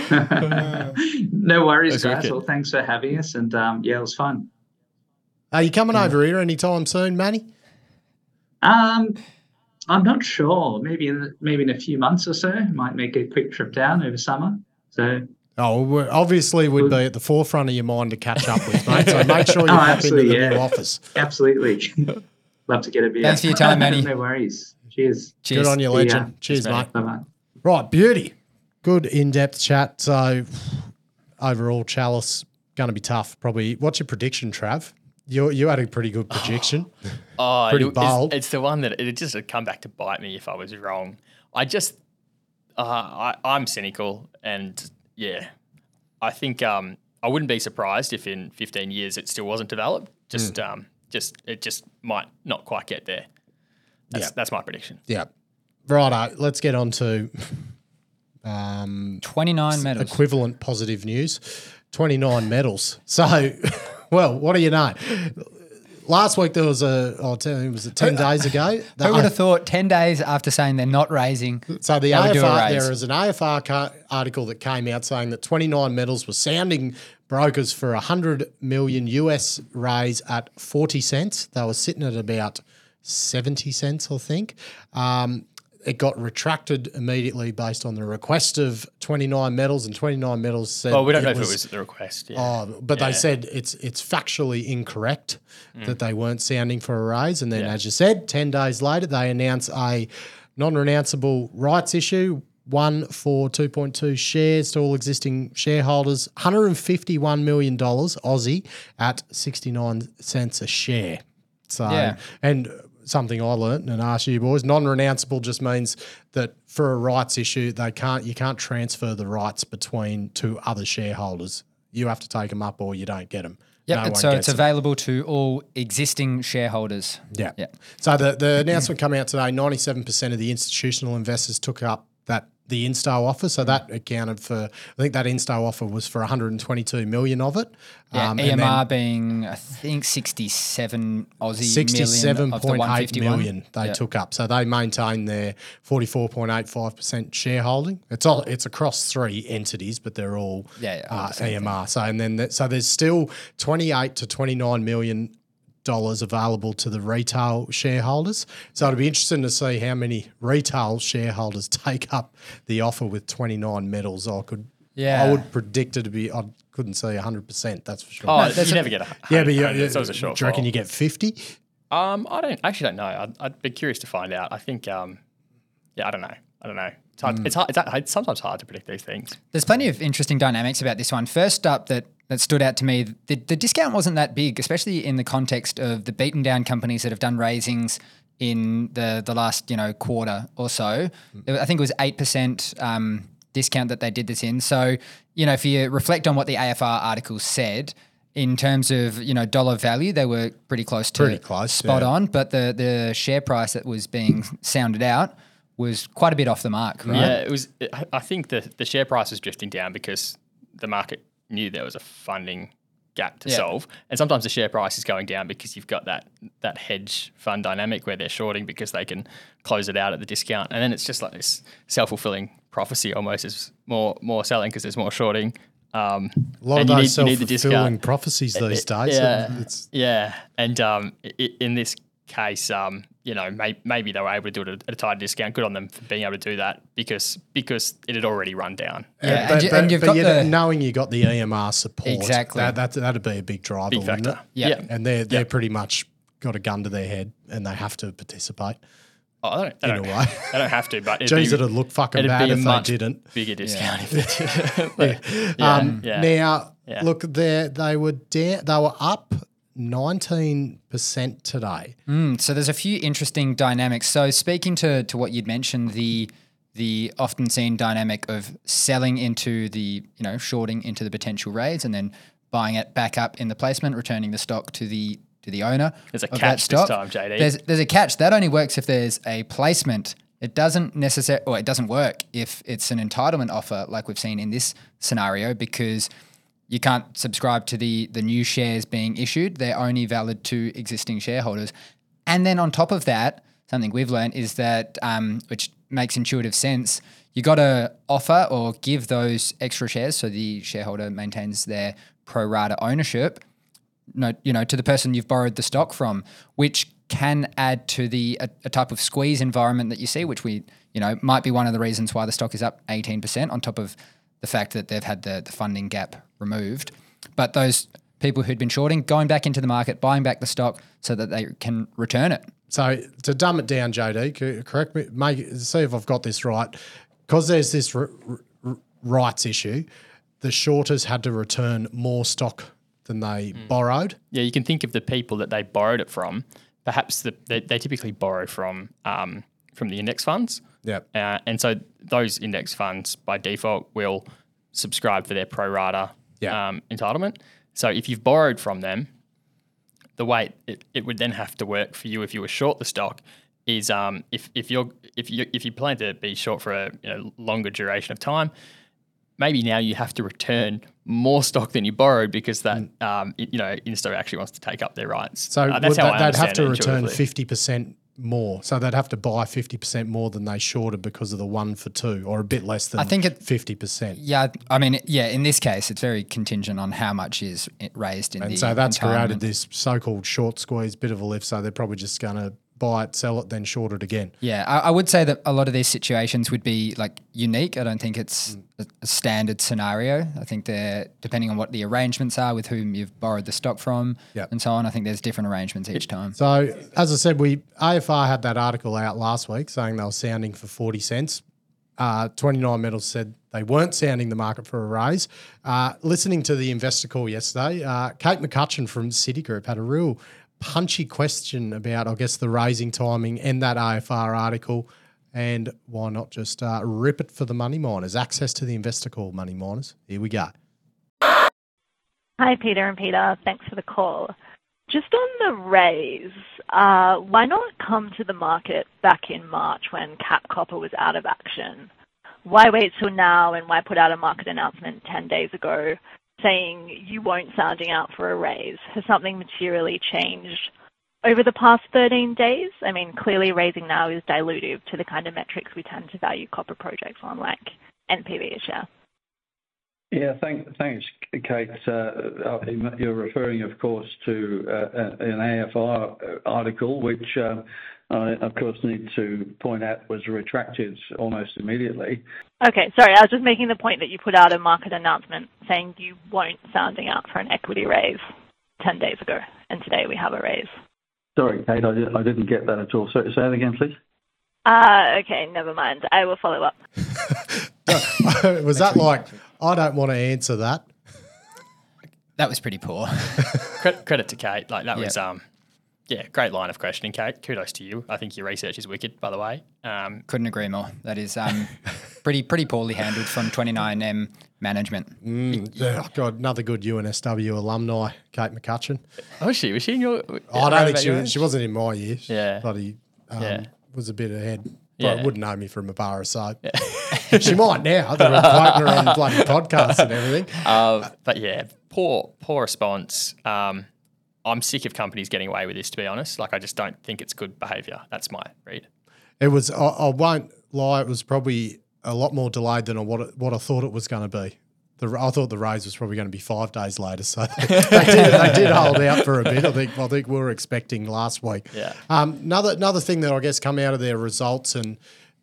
No worries, That's guys. wicked. Well, thanks for having us, and um, yeah, it was fun. Are you coming over here anytime soon, Manny? Um, I'm not sure. Maybe in maybe in a few months or so. Might make a quick trip down over summer. So Oh, we're, obviously we'd be at the forefront of your mind to catch up with, mate. So make sure you Oh, hop into the absolutely, new yeah. office. absolutely, love to get a beer. Thanks for your time, Manny. No worries. Cheers. Cheers. Good on you, See ya. legend. Cheers, Thanks, mate. mate. Bye bye. Right, beauty. Good in-depth chat. So overall, Chalice going to be tough. Probably. What's your prediction, Trav? You you had a pretty good prediction. Oh, Pretty it- it's, bold. it's the one that it just would come back to bite me if I was wrong. I just, uh, I, I'm cynical, and yeah, I think um, I wouldn't be surprised if in fifteen years it still wasn't developed. Just, Hmm. um, just it just might not quite get there. That's, Yeah. that's my prediction. Yeah. Righto. Let's get on to um, twenty-nine medals. equivalent positive news. twenty-nine medals. So, well, what do you know? Last week there was a, I'll tell you, was it ten days ago? Who would have thought ten days after saying they're not raising? So the they would do a A F R, raise? there is an A F R ca- article that came out saying that twenty-nine metals were sounding brokers for a one hundred million U S raise at forty cents. They were sitting at about seventy cents, I think. Um, it got retracted immediately based on the request of twenty-nine metals, and twenty-nine metals said Well, we don't know if it was the request. Yeah. Oh, but Yeah. they said it's it's factually incorrect that they weren't sounding for a raise. And then, Yeah. as you said, ten days later, they announce a non-renounceable rights issue, one for two point two shares to all existing shareholders, one hundred fifty-one million dollars Aussie at sixty-nine cents a share. So, Yeah. and something I learnt and asked you boys, non-renounceable just means that for a rights issue, they can't you can't transfer the rights between two other shareholders. You have to take them up or you don't get them. Yep, No and one so gets it's them. available to all existing shareholders. Yeah. Yeah. So the, the announcement coming out today, ninety-seven percent of the institutional investors took up that the Insto offer. So that accounted for, I think that Insto offer was for one hundred twenty-two million of it. Yeah, Um, E and M R then being, I think, sixty-seven Aussie sixty-seven million of the point one eight fifty-one. million they Yeah. took up. So they maintain their forty-four point eight five percent shareholding. It's all it's across three entities, but they're all Yeah, yeah, all uh, the same E M R. So and then that, so there's still twenty-eight to twenty-nine million dollars available to the retail shareholders. So it'll be interesting to see how many retail shareholders take up the offer with twenty-nine metals. I could Yeah. I would predict it to be I couldn't say one hundred percent, that's for sure. Oh, that's you a- never get a yeah, but you, it's always a short. do you reckon you get fifty? Um, I don't actually don't know. I'd, I'd be curious to find out. I think, um, yeah, I don't know. I don't know. It's hard. It's hard. It's, it's sometimes hard to predict these things. There's plenty of interesting dynamics about this one. First up, that that stood out to me, the, the discount wasn't that big, especially in the context of the beaten down companies that have done raisings in the the last you know quarter or so. I think it was eight percent um, discount that they did this in. So, you know, if you reflect on what the A F R article said, in terms of, you know, dollar value, they were pretty close to Pretty close, spot yeah. on, but the, the share price that was being sounded out was quite a bit off the mark, right? Yeah, it was. I- I think the the share price was drifting down because the market knew there was a funding gap to Yeah. solve, and sometimes the share price is going down because you've got that that hedge fund dynamic where they're shorting because they can close it out at the discount, and then it's just like this self fulfilling prophecy almost. Is more more selling because there's more shorting. Um, A lot of and you those need- you need the self-fulfilling discount. prophecies these days. Yeah, It's, yeah, and um, i- in this case, um, you know, may, maybe they were able to do it at a tighter discount. Good on them for being able to do that because because it had already run down. Yeah, but, and, you, but- and you've but got you- the knowing you got the E M R support, Exactly. That, that that'd be a big driver, Big wouldn't factor. it? Yeah. Yeah. And they're they're Yeah. pretty much got a gun to their head, and they have to participate. Oh, they don't, they In don't, a way. they don't have to, but it'd Geez, be, it'd look fucking it'd bad be a if they much didn't. bigger discount if it did. But, yeah, Um, yeah. Now, Yeah. look, they they were down, they were up nineteen percent today. Mm, so there's a few interesting dynamics. So speaking to to what you'd mentioned, the the often seen dynamic of selling into the, you know, shorting into the potential raise and then buying it back up in the placement, returning the stock to the to the owner. There's a of catch that this stock. time, J D. There's there's a catch. That only works if there's a placement. It doesn't necessarily, or it doesn't work if it's an entitlement offer like we've seen in this scenario, because you can't subscribe to the the new shares being issued. They're only valid to existing shareholders. And then on top of that, something we've learned is that, um, which makes intuitive sense, you got to offer or give those extra shares so the shareholder maintains their pro rata ownership, no, you know, to the person you've borrowed the stock from, which can add to the a, a type of squeeze environment that you see, which we, you know, might be one of the reasons why the stock is up eighteen percent on top of the fact that they've had the, the funding gap removed. But those people who'd been shorting, going back into the market, buying back the stock so that they can return it. So to dumb it down, J D, co- correct me, make, see if I've got this right. Because there's this r- r- rights issue, the shorters had to return more stock than they borrowed. Yeah, you can think of the people that they borrowed it from. Perhaps the, they, they typically borrow from um, from the index funds. Yeah. Uh, and so those index funds by default will subscribe for their pro rata Yeah. um, entitlement. So if you've borrowed from them, the way it, it would then have to work for you if you were short the stock is um, if if you're if you if you plan to be short for a you know, longer duration of time, maybe now you have to return more stock than you borrowed because that um, it- you know Insto actually wants to take up their rights. So Uh, that's would how they- I they'd have understand to it return intuitively. fifty percent more. So they'd have to buy fifty percent more than they shorted because of the one for two, or a bit less than I think it- fifty percent. Yeah, I mean, yeah, in this case, it's very contingent on how much is it raised in And the so that's entitlement. created this so-called short squeeze, bit of a lift. So they're probably just going to buy it, sell it, then short it again. Yeah, I, I would say that a lot of these situations would be like unique. I don't think it's a, a standard scenario. I think they're depending on what the arrangements are with whom you've borrowed the stock from Yep. and so on. I think there's different arrangements each time. So as I said, we A F R had that article out last week saying they were sounding for forty cents. Uh, twenty-nine Metals said they weren't sounding the market for a raise. Uh, listening to the investor call yesterday, uh, Kate McCutcheon from Citigroup had a real punchy question about, I guess, the raising timing and that A F R article, and why not just uh, rip it for the money miners? Access to the investor call, money miners. Here we go. Hi, Peter and Peter. Thanks for the call. Just on the raise, uh, why not come to the market back in March when Cap Copper was out of action? Why wait till now, and why put out a market announcement ten days ago saying you won't sounding out for a raise? Has something materially changed over the past thirteen days? I mean, clearly raising now is dilutive to the kind of metrics we tend to value copper projects on, like N P V a share. Yeah, thank, thanks, Kate. Uh, you're referring, of course, to uh, an A F R article, which uh, I, of course, need to point out was retracted almost immediately. Okay, sorry, I was just making the point that you put out a market announcement saying you won't sounding out for an equity raise ten days ago, and today we have a raise. Sorry, Kate, I, did, I didn't get that at all. So, say that again, please. Uh, okay, never mind. I will follow up. Was that like, I don't want to answer that? That was pretty poor. Credit, credit to Kate. Like that Yeah. was um, yeah, great line of questioning, Kate. Kudos to you. I think your research is wicked, by the way. Um, Couldn't agree more. That is, um, pretty pretty poorly handled from twenty-nine M management. Mm, yeah, God, another good U N S W alumni, Kate McCutcheon. Oh, she was she in your? I don't think she was, she wasn't in my year. Yeah. But he um, Yeah. was a bit ahead. But Yeah. wouldn't know me from a bar of soap. Yeah. She might now. They're quoting her on bloody podcasts and everything. Uh, but yeah, poor poor response. Um, I'm sick of companies getting away with this, to be honest. Like, I just don't think it's good behaviour. That's my read. It was, I, I won't lie, it was probably a lot more delayed than what it, what I thought it was going to be. The, I thought the raise was probably going to be five days later, so they, they, did, they did hold out for a bit. I think I think we were expecting last week. Yeah. Um, another another thing that I guess come out of their results and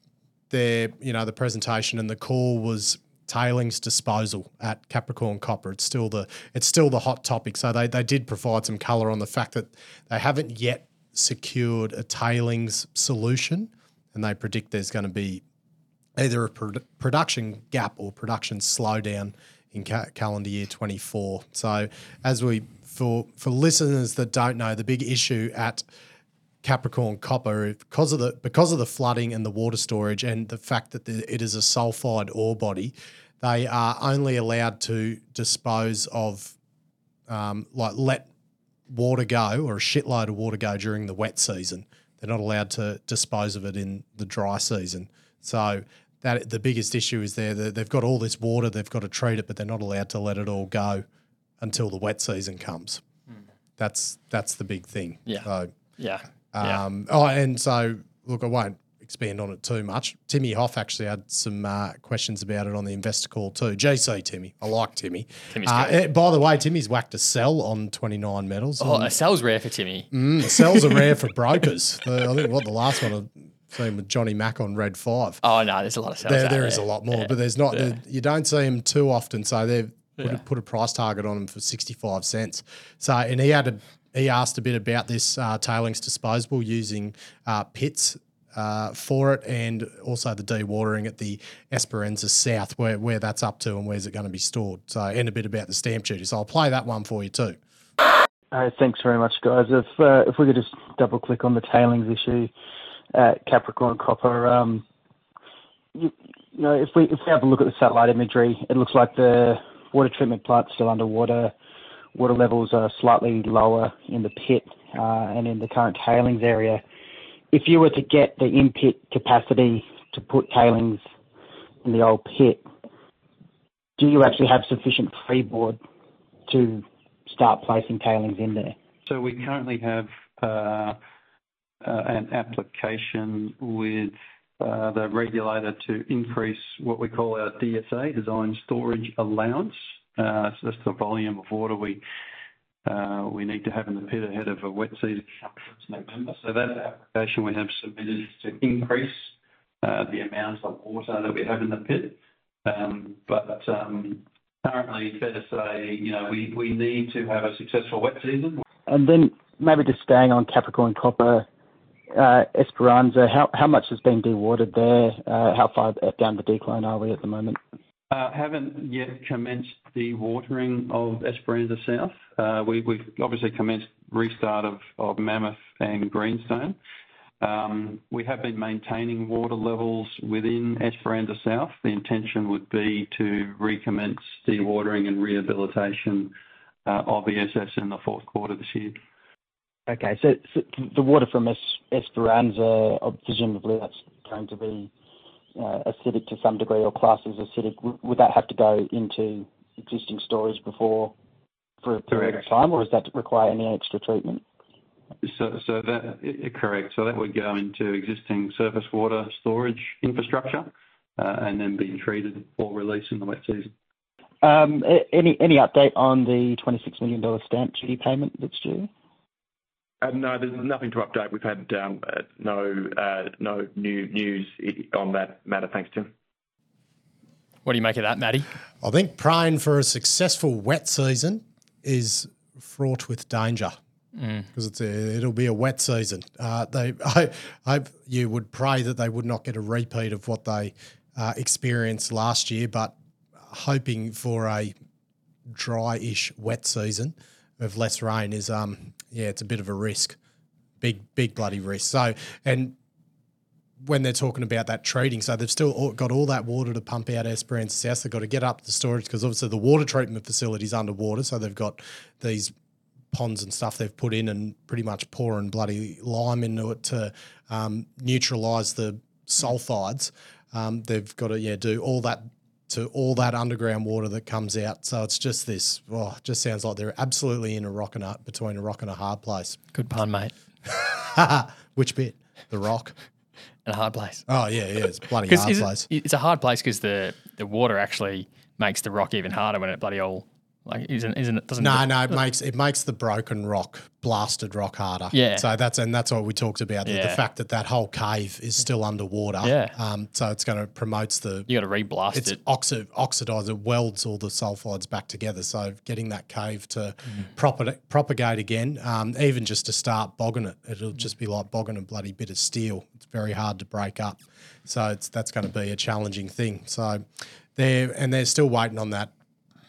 their you know the presentation and the call was tailings disposal at Capricorn Copper. It's still the it's still the hot topic. So they they did provide some colour on the fact that they haven't yet secured a tailings solution, and they predict there's going to be either a pro- production gap or production slowdown in ca- calendar year twenty-four. So as we for for listeners that don't know, the big issue at Capricorn Copper, because of the because of the flooding and the water storage and the fact that the, it is a sulfide ore body, they are only allowed to dispose of um, like let water go or a shitload of water go during the wet season. They're not allowed to dispose of it in the dry season. So that the biggest issue is there that they've got all this water, they've got to treat it, but they're not allowed to let it all go until the wet season comes. Mm. That's that's the big thing. Yeah. So, Yeah. Um, yeah. Oh, and so look, I won't expand on it too much. Timmy Hoff actually had some uh, questions about it on the investor call too. G C Timmy, I like Timmy. Timmy's uh, good. eh, by the way, Timmy's whacked a sell on twenty-nine metals. Oh, Um, a sell's rare for Timmy. mm, sells are rare for brokers. The, I think what the last one I've seen with Johnny Mack on Red Five. Oh, no, there's a lot of sells There, out there there. is a lot more, Yeah. but there's not. Yeah. there- You don't see them too often. So they've put, Yeah. a, put a price target on them for sixty-five cents. So and he had a he asked a bit about this uh, tailings disposable using uh, pits uh, for it, and also the dewatering at the Esperanza South, where where that's up to and where's it going to be stored. So and a bit about the stamp duty. So I'll play that one for you too. Uh, thanks very much, guys. If uh, if we could just double click on the tailings issue at Capricorn Copper, um, you, you know, if we if we have a look at the satellite imagery, it looks like the water treatment plant's still underwater. Water levels are slightly lower in the pit uh, and in the current tailings area. If you were to get the in-pit capacity to put tailings in the old pit, do you actually have sufficient freeboard to start placing tailings in there? So we currently have uh, uh, an application with uh, the regulator to increase what we call our D S A, Design Storage Allowance. Uh, so that's the volume of water we uh, we need to have in the pit ahead of a wet season in November. So that application we have submitted is to increase uh, the amount of water that we have in the pit. Um, but um, currently, fair to say, you know, we, we need to have a successful wet season. And then maybe just staying on Capricorn Copper, uh, Esperanza, how, how much has been dewatered there? Uh, how far down the decline are we at the moment? Uh, haven't yet commenced the watering of Esperanza South. Uh, we, we've obviously commenced restart of, of Mammoth and Greenstone. Um, we have been maintaining water levels within Esperanza South. The intention would be to recommence dewatering and rehabilitation uh, of E S S in the fourth quarter this year. Okay, so, so the water from es- Esperanza, presumably that's going to be uh, acidic to some degree or classed as acidic. W- would that have to go into existing storage before for a period Correct. of time, or does that require any extra treatment? So, so that i- correct. So that would go into existing surface water storage infrastructure uh, and then be treated for release in the wet season. Um, a- any any update on the twenty-six million dollars stamp duty payment that's due? Uh, no, there's nothing to update. We've had um, uh, no uh, no new news on that matter. Thanks, Tim. What do you make of that, Matty? I think praying for a successful wet season is fraught with danger because it's a, it'll be a wet season. Uh, they, I, I, you would pray that they would not get a repeat of what they uh, experienced last year, but hoping for a dry-ish wet season of less rain is, um, yeah, it's a bit of a risk, big, big bloody risk. So, and when they're talking about that treating. So they've still all, got all that water to pump out Esperance South. They've got to get up the storage because obviously the water treatment facility's underwater. So they've got these ponds and stuff they've put in and pretty much pouring bloody lime into it to um, neutralise the sulphides. Um, they've got to, yeah, do all that to all that underground water that comes out. So it's just this, oh, it just sounds like they're absolutely in a rock and a, between a rock and a hard place. Good pun, mate. Which bit? The rock? And a hard place. Oh, yeah, yeah. It's a bloody hard is place. It, it's a hard place because the, the water actually makes the rock even harder when it bloody all, like, isn't, isn't it? Doesn't No, it, no, it makes it makes the broken rock, blasted rock harder. Yeah. So that's and that's what we talked about. The, the Yeah. fact that that whole cave is still underwater. Yeah. Um. So it's going to promotes the. You got to re-blast It's it. oxi- oxidize, it welds all the sulfides back together. So getting that cave to propag- propagate again, um, even just to start bogging it, it'll just be like bogging a bloody bit of steel. It's very hard to break up. So it's that's going to be a challenging thing. So they're and they're still waiting on that.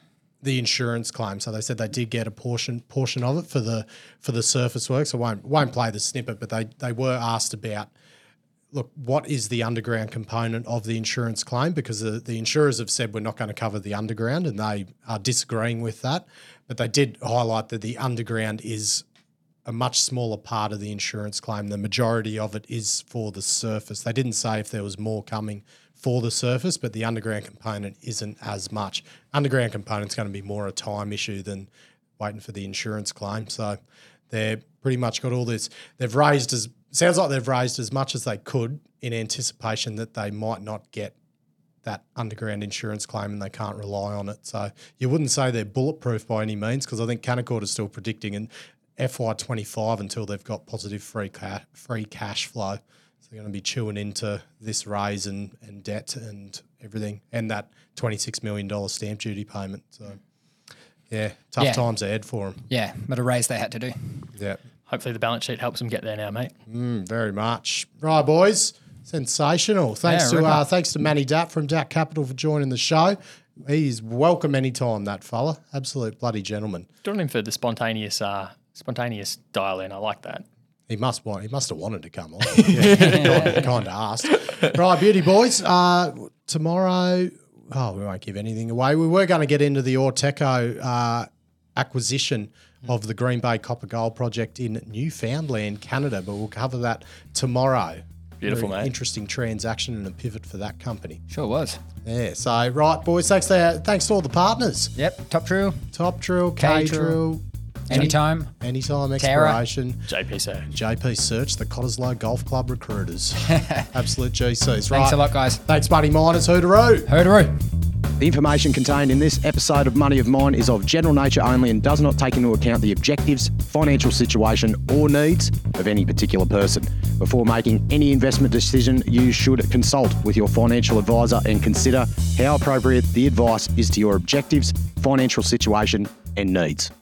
The insurance claim. So they said they did get a portion portion of it for the for the surface works. I won't won't play the snippet, but they they were asked about, look, what is the underground component of the insurance claim? Because the, the insurers have said we're not going to cover the underground, and they are disagreeing with that. But they did highlight that the underground is a much smaller part of the insurance claim. The majority of it is for the surface. They didn't say if there was more coming for the surface, but the underground component isn't as much. Underground component's going to be more a time issue than waiting for the insurance claim. So they're pretty much got all this. They've raised as sounds like they've raised as much as they could in anticipation that they might not get that underground insurance claim and they can't rely on it. So you wouldn't say they're bulletproof by any means, because I think Canaccord is still predicting in F Y twenty-five until they've got positive free cash, free cash flow. So they're going to be chewing into this raise and, and debt and everything, and that twenty-six million dollars stamp duty payment. So, yeah, tough Yeah. times ahead for them. Yeah, but a raise they had to do. Yeah, Hopefully the balance sheet helps them get there now, mate. mm, very much. Right, boys, sensational. Thanks Yeah, to ripper. uh, thanks to Manny Datt from Datt Capital for joining the show. He's welcome anytime, that fella. Absolute bloody gentleman. Good on him for the spontaneous, uh, spontaneous dial in. I like that. He must want. He must have wanted to come on. Yeah, kind of asked. Right, beauty boys. Uh, tomorrow, oh, we won't give anything away. We were going to get into the Orteco uh, acquisition of the Green Bay Copper Gold Project in Newfoundland, Canada, but we'll cover that tomorrow. Beautiful, Very mate. Interesting transaction and a pivot for that company. Sure was. Yeah. So, right, boys. Thanks to thanks to all the partners. Yep, Top True, Top Drill, K K Drill, Drill, Anytime. Anytime Terra. Exploration. J P Search. J P Search, the Cottesloe Golf Club recruiters. Absolute G Cs. Right. Thanks a lot, guys. Thanks, Buddy Miners. Hootaroo. Hootaroo. The information contained in this episode of Money of Mine is of general nature only and does not take into account the objectives, financial situation, or needs of any particular person. Before making any investment decision, you should consult with your financial advisor and consider how appropriate the advice is to your objectives, financial situation, and needs.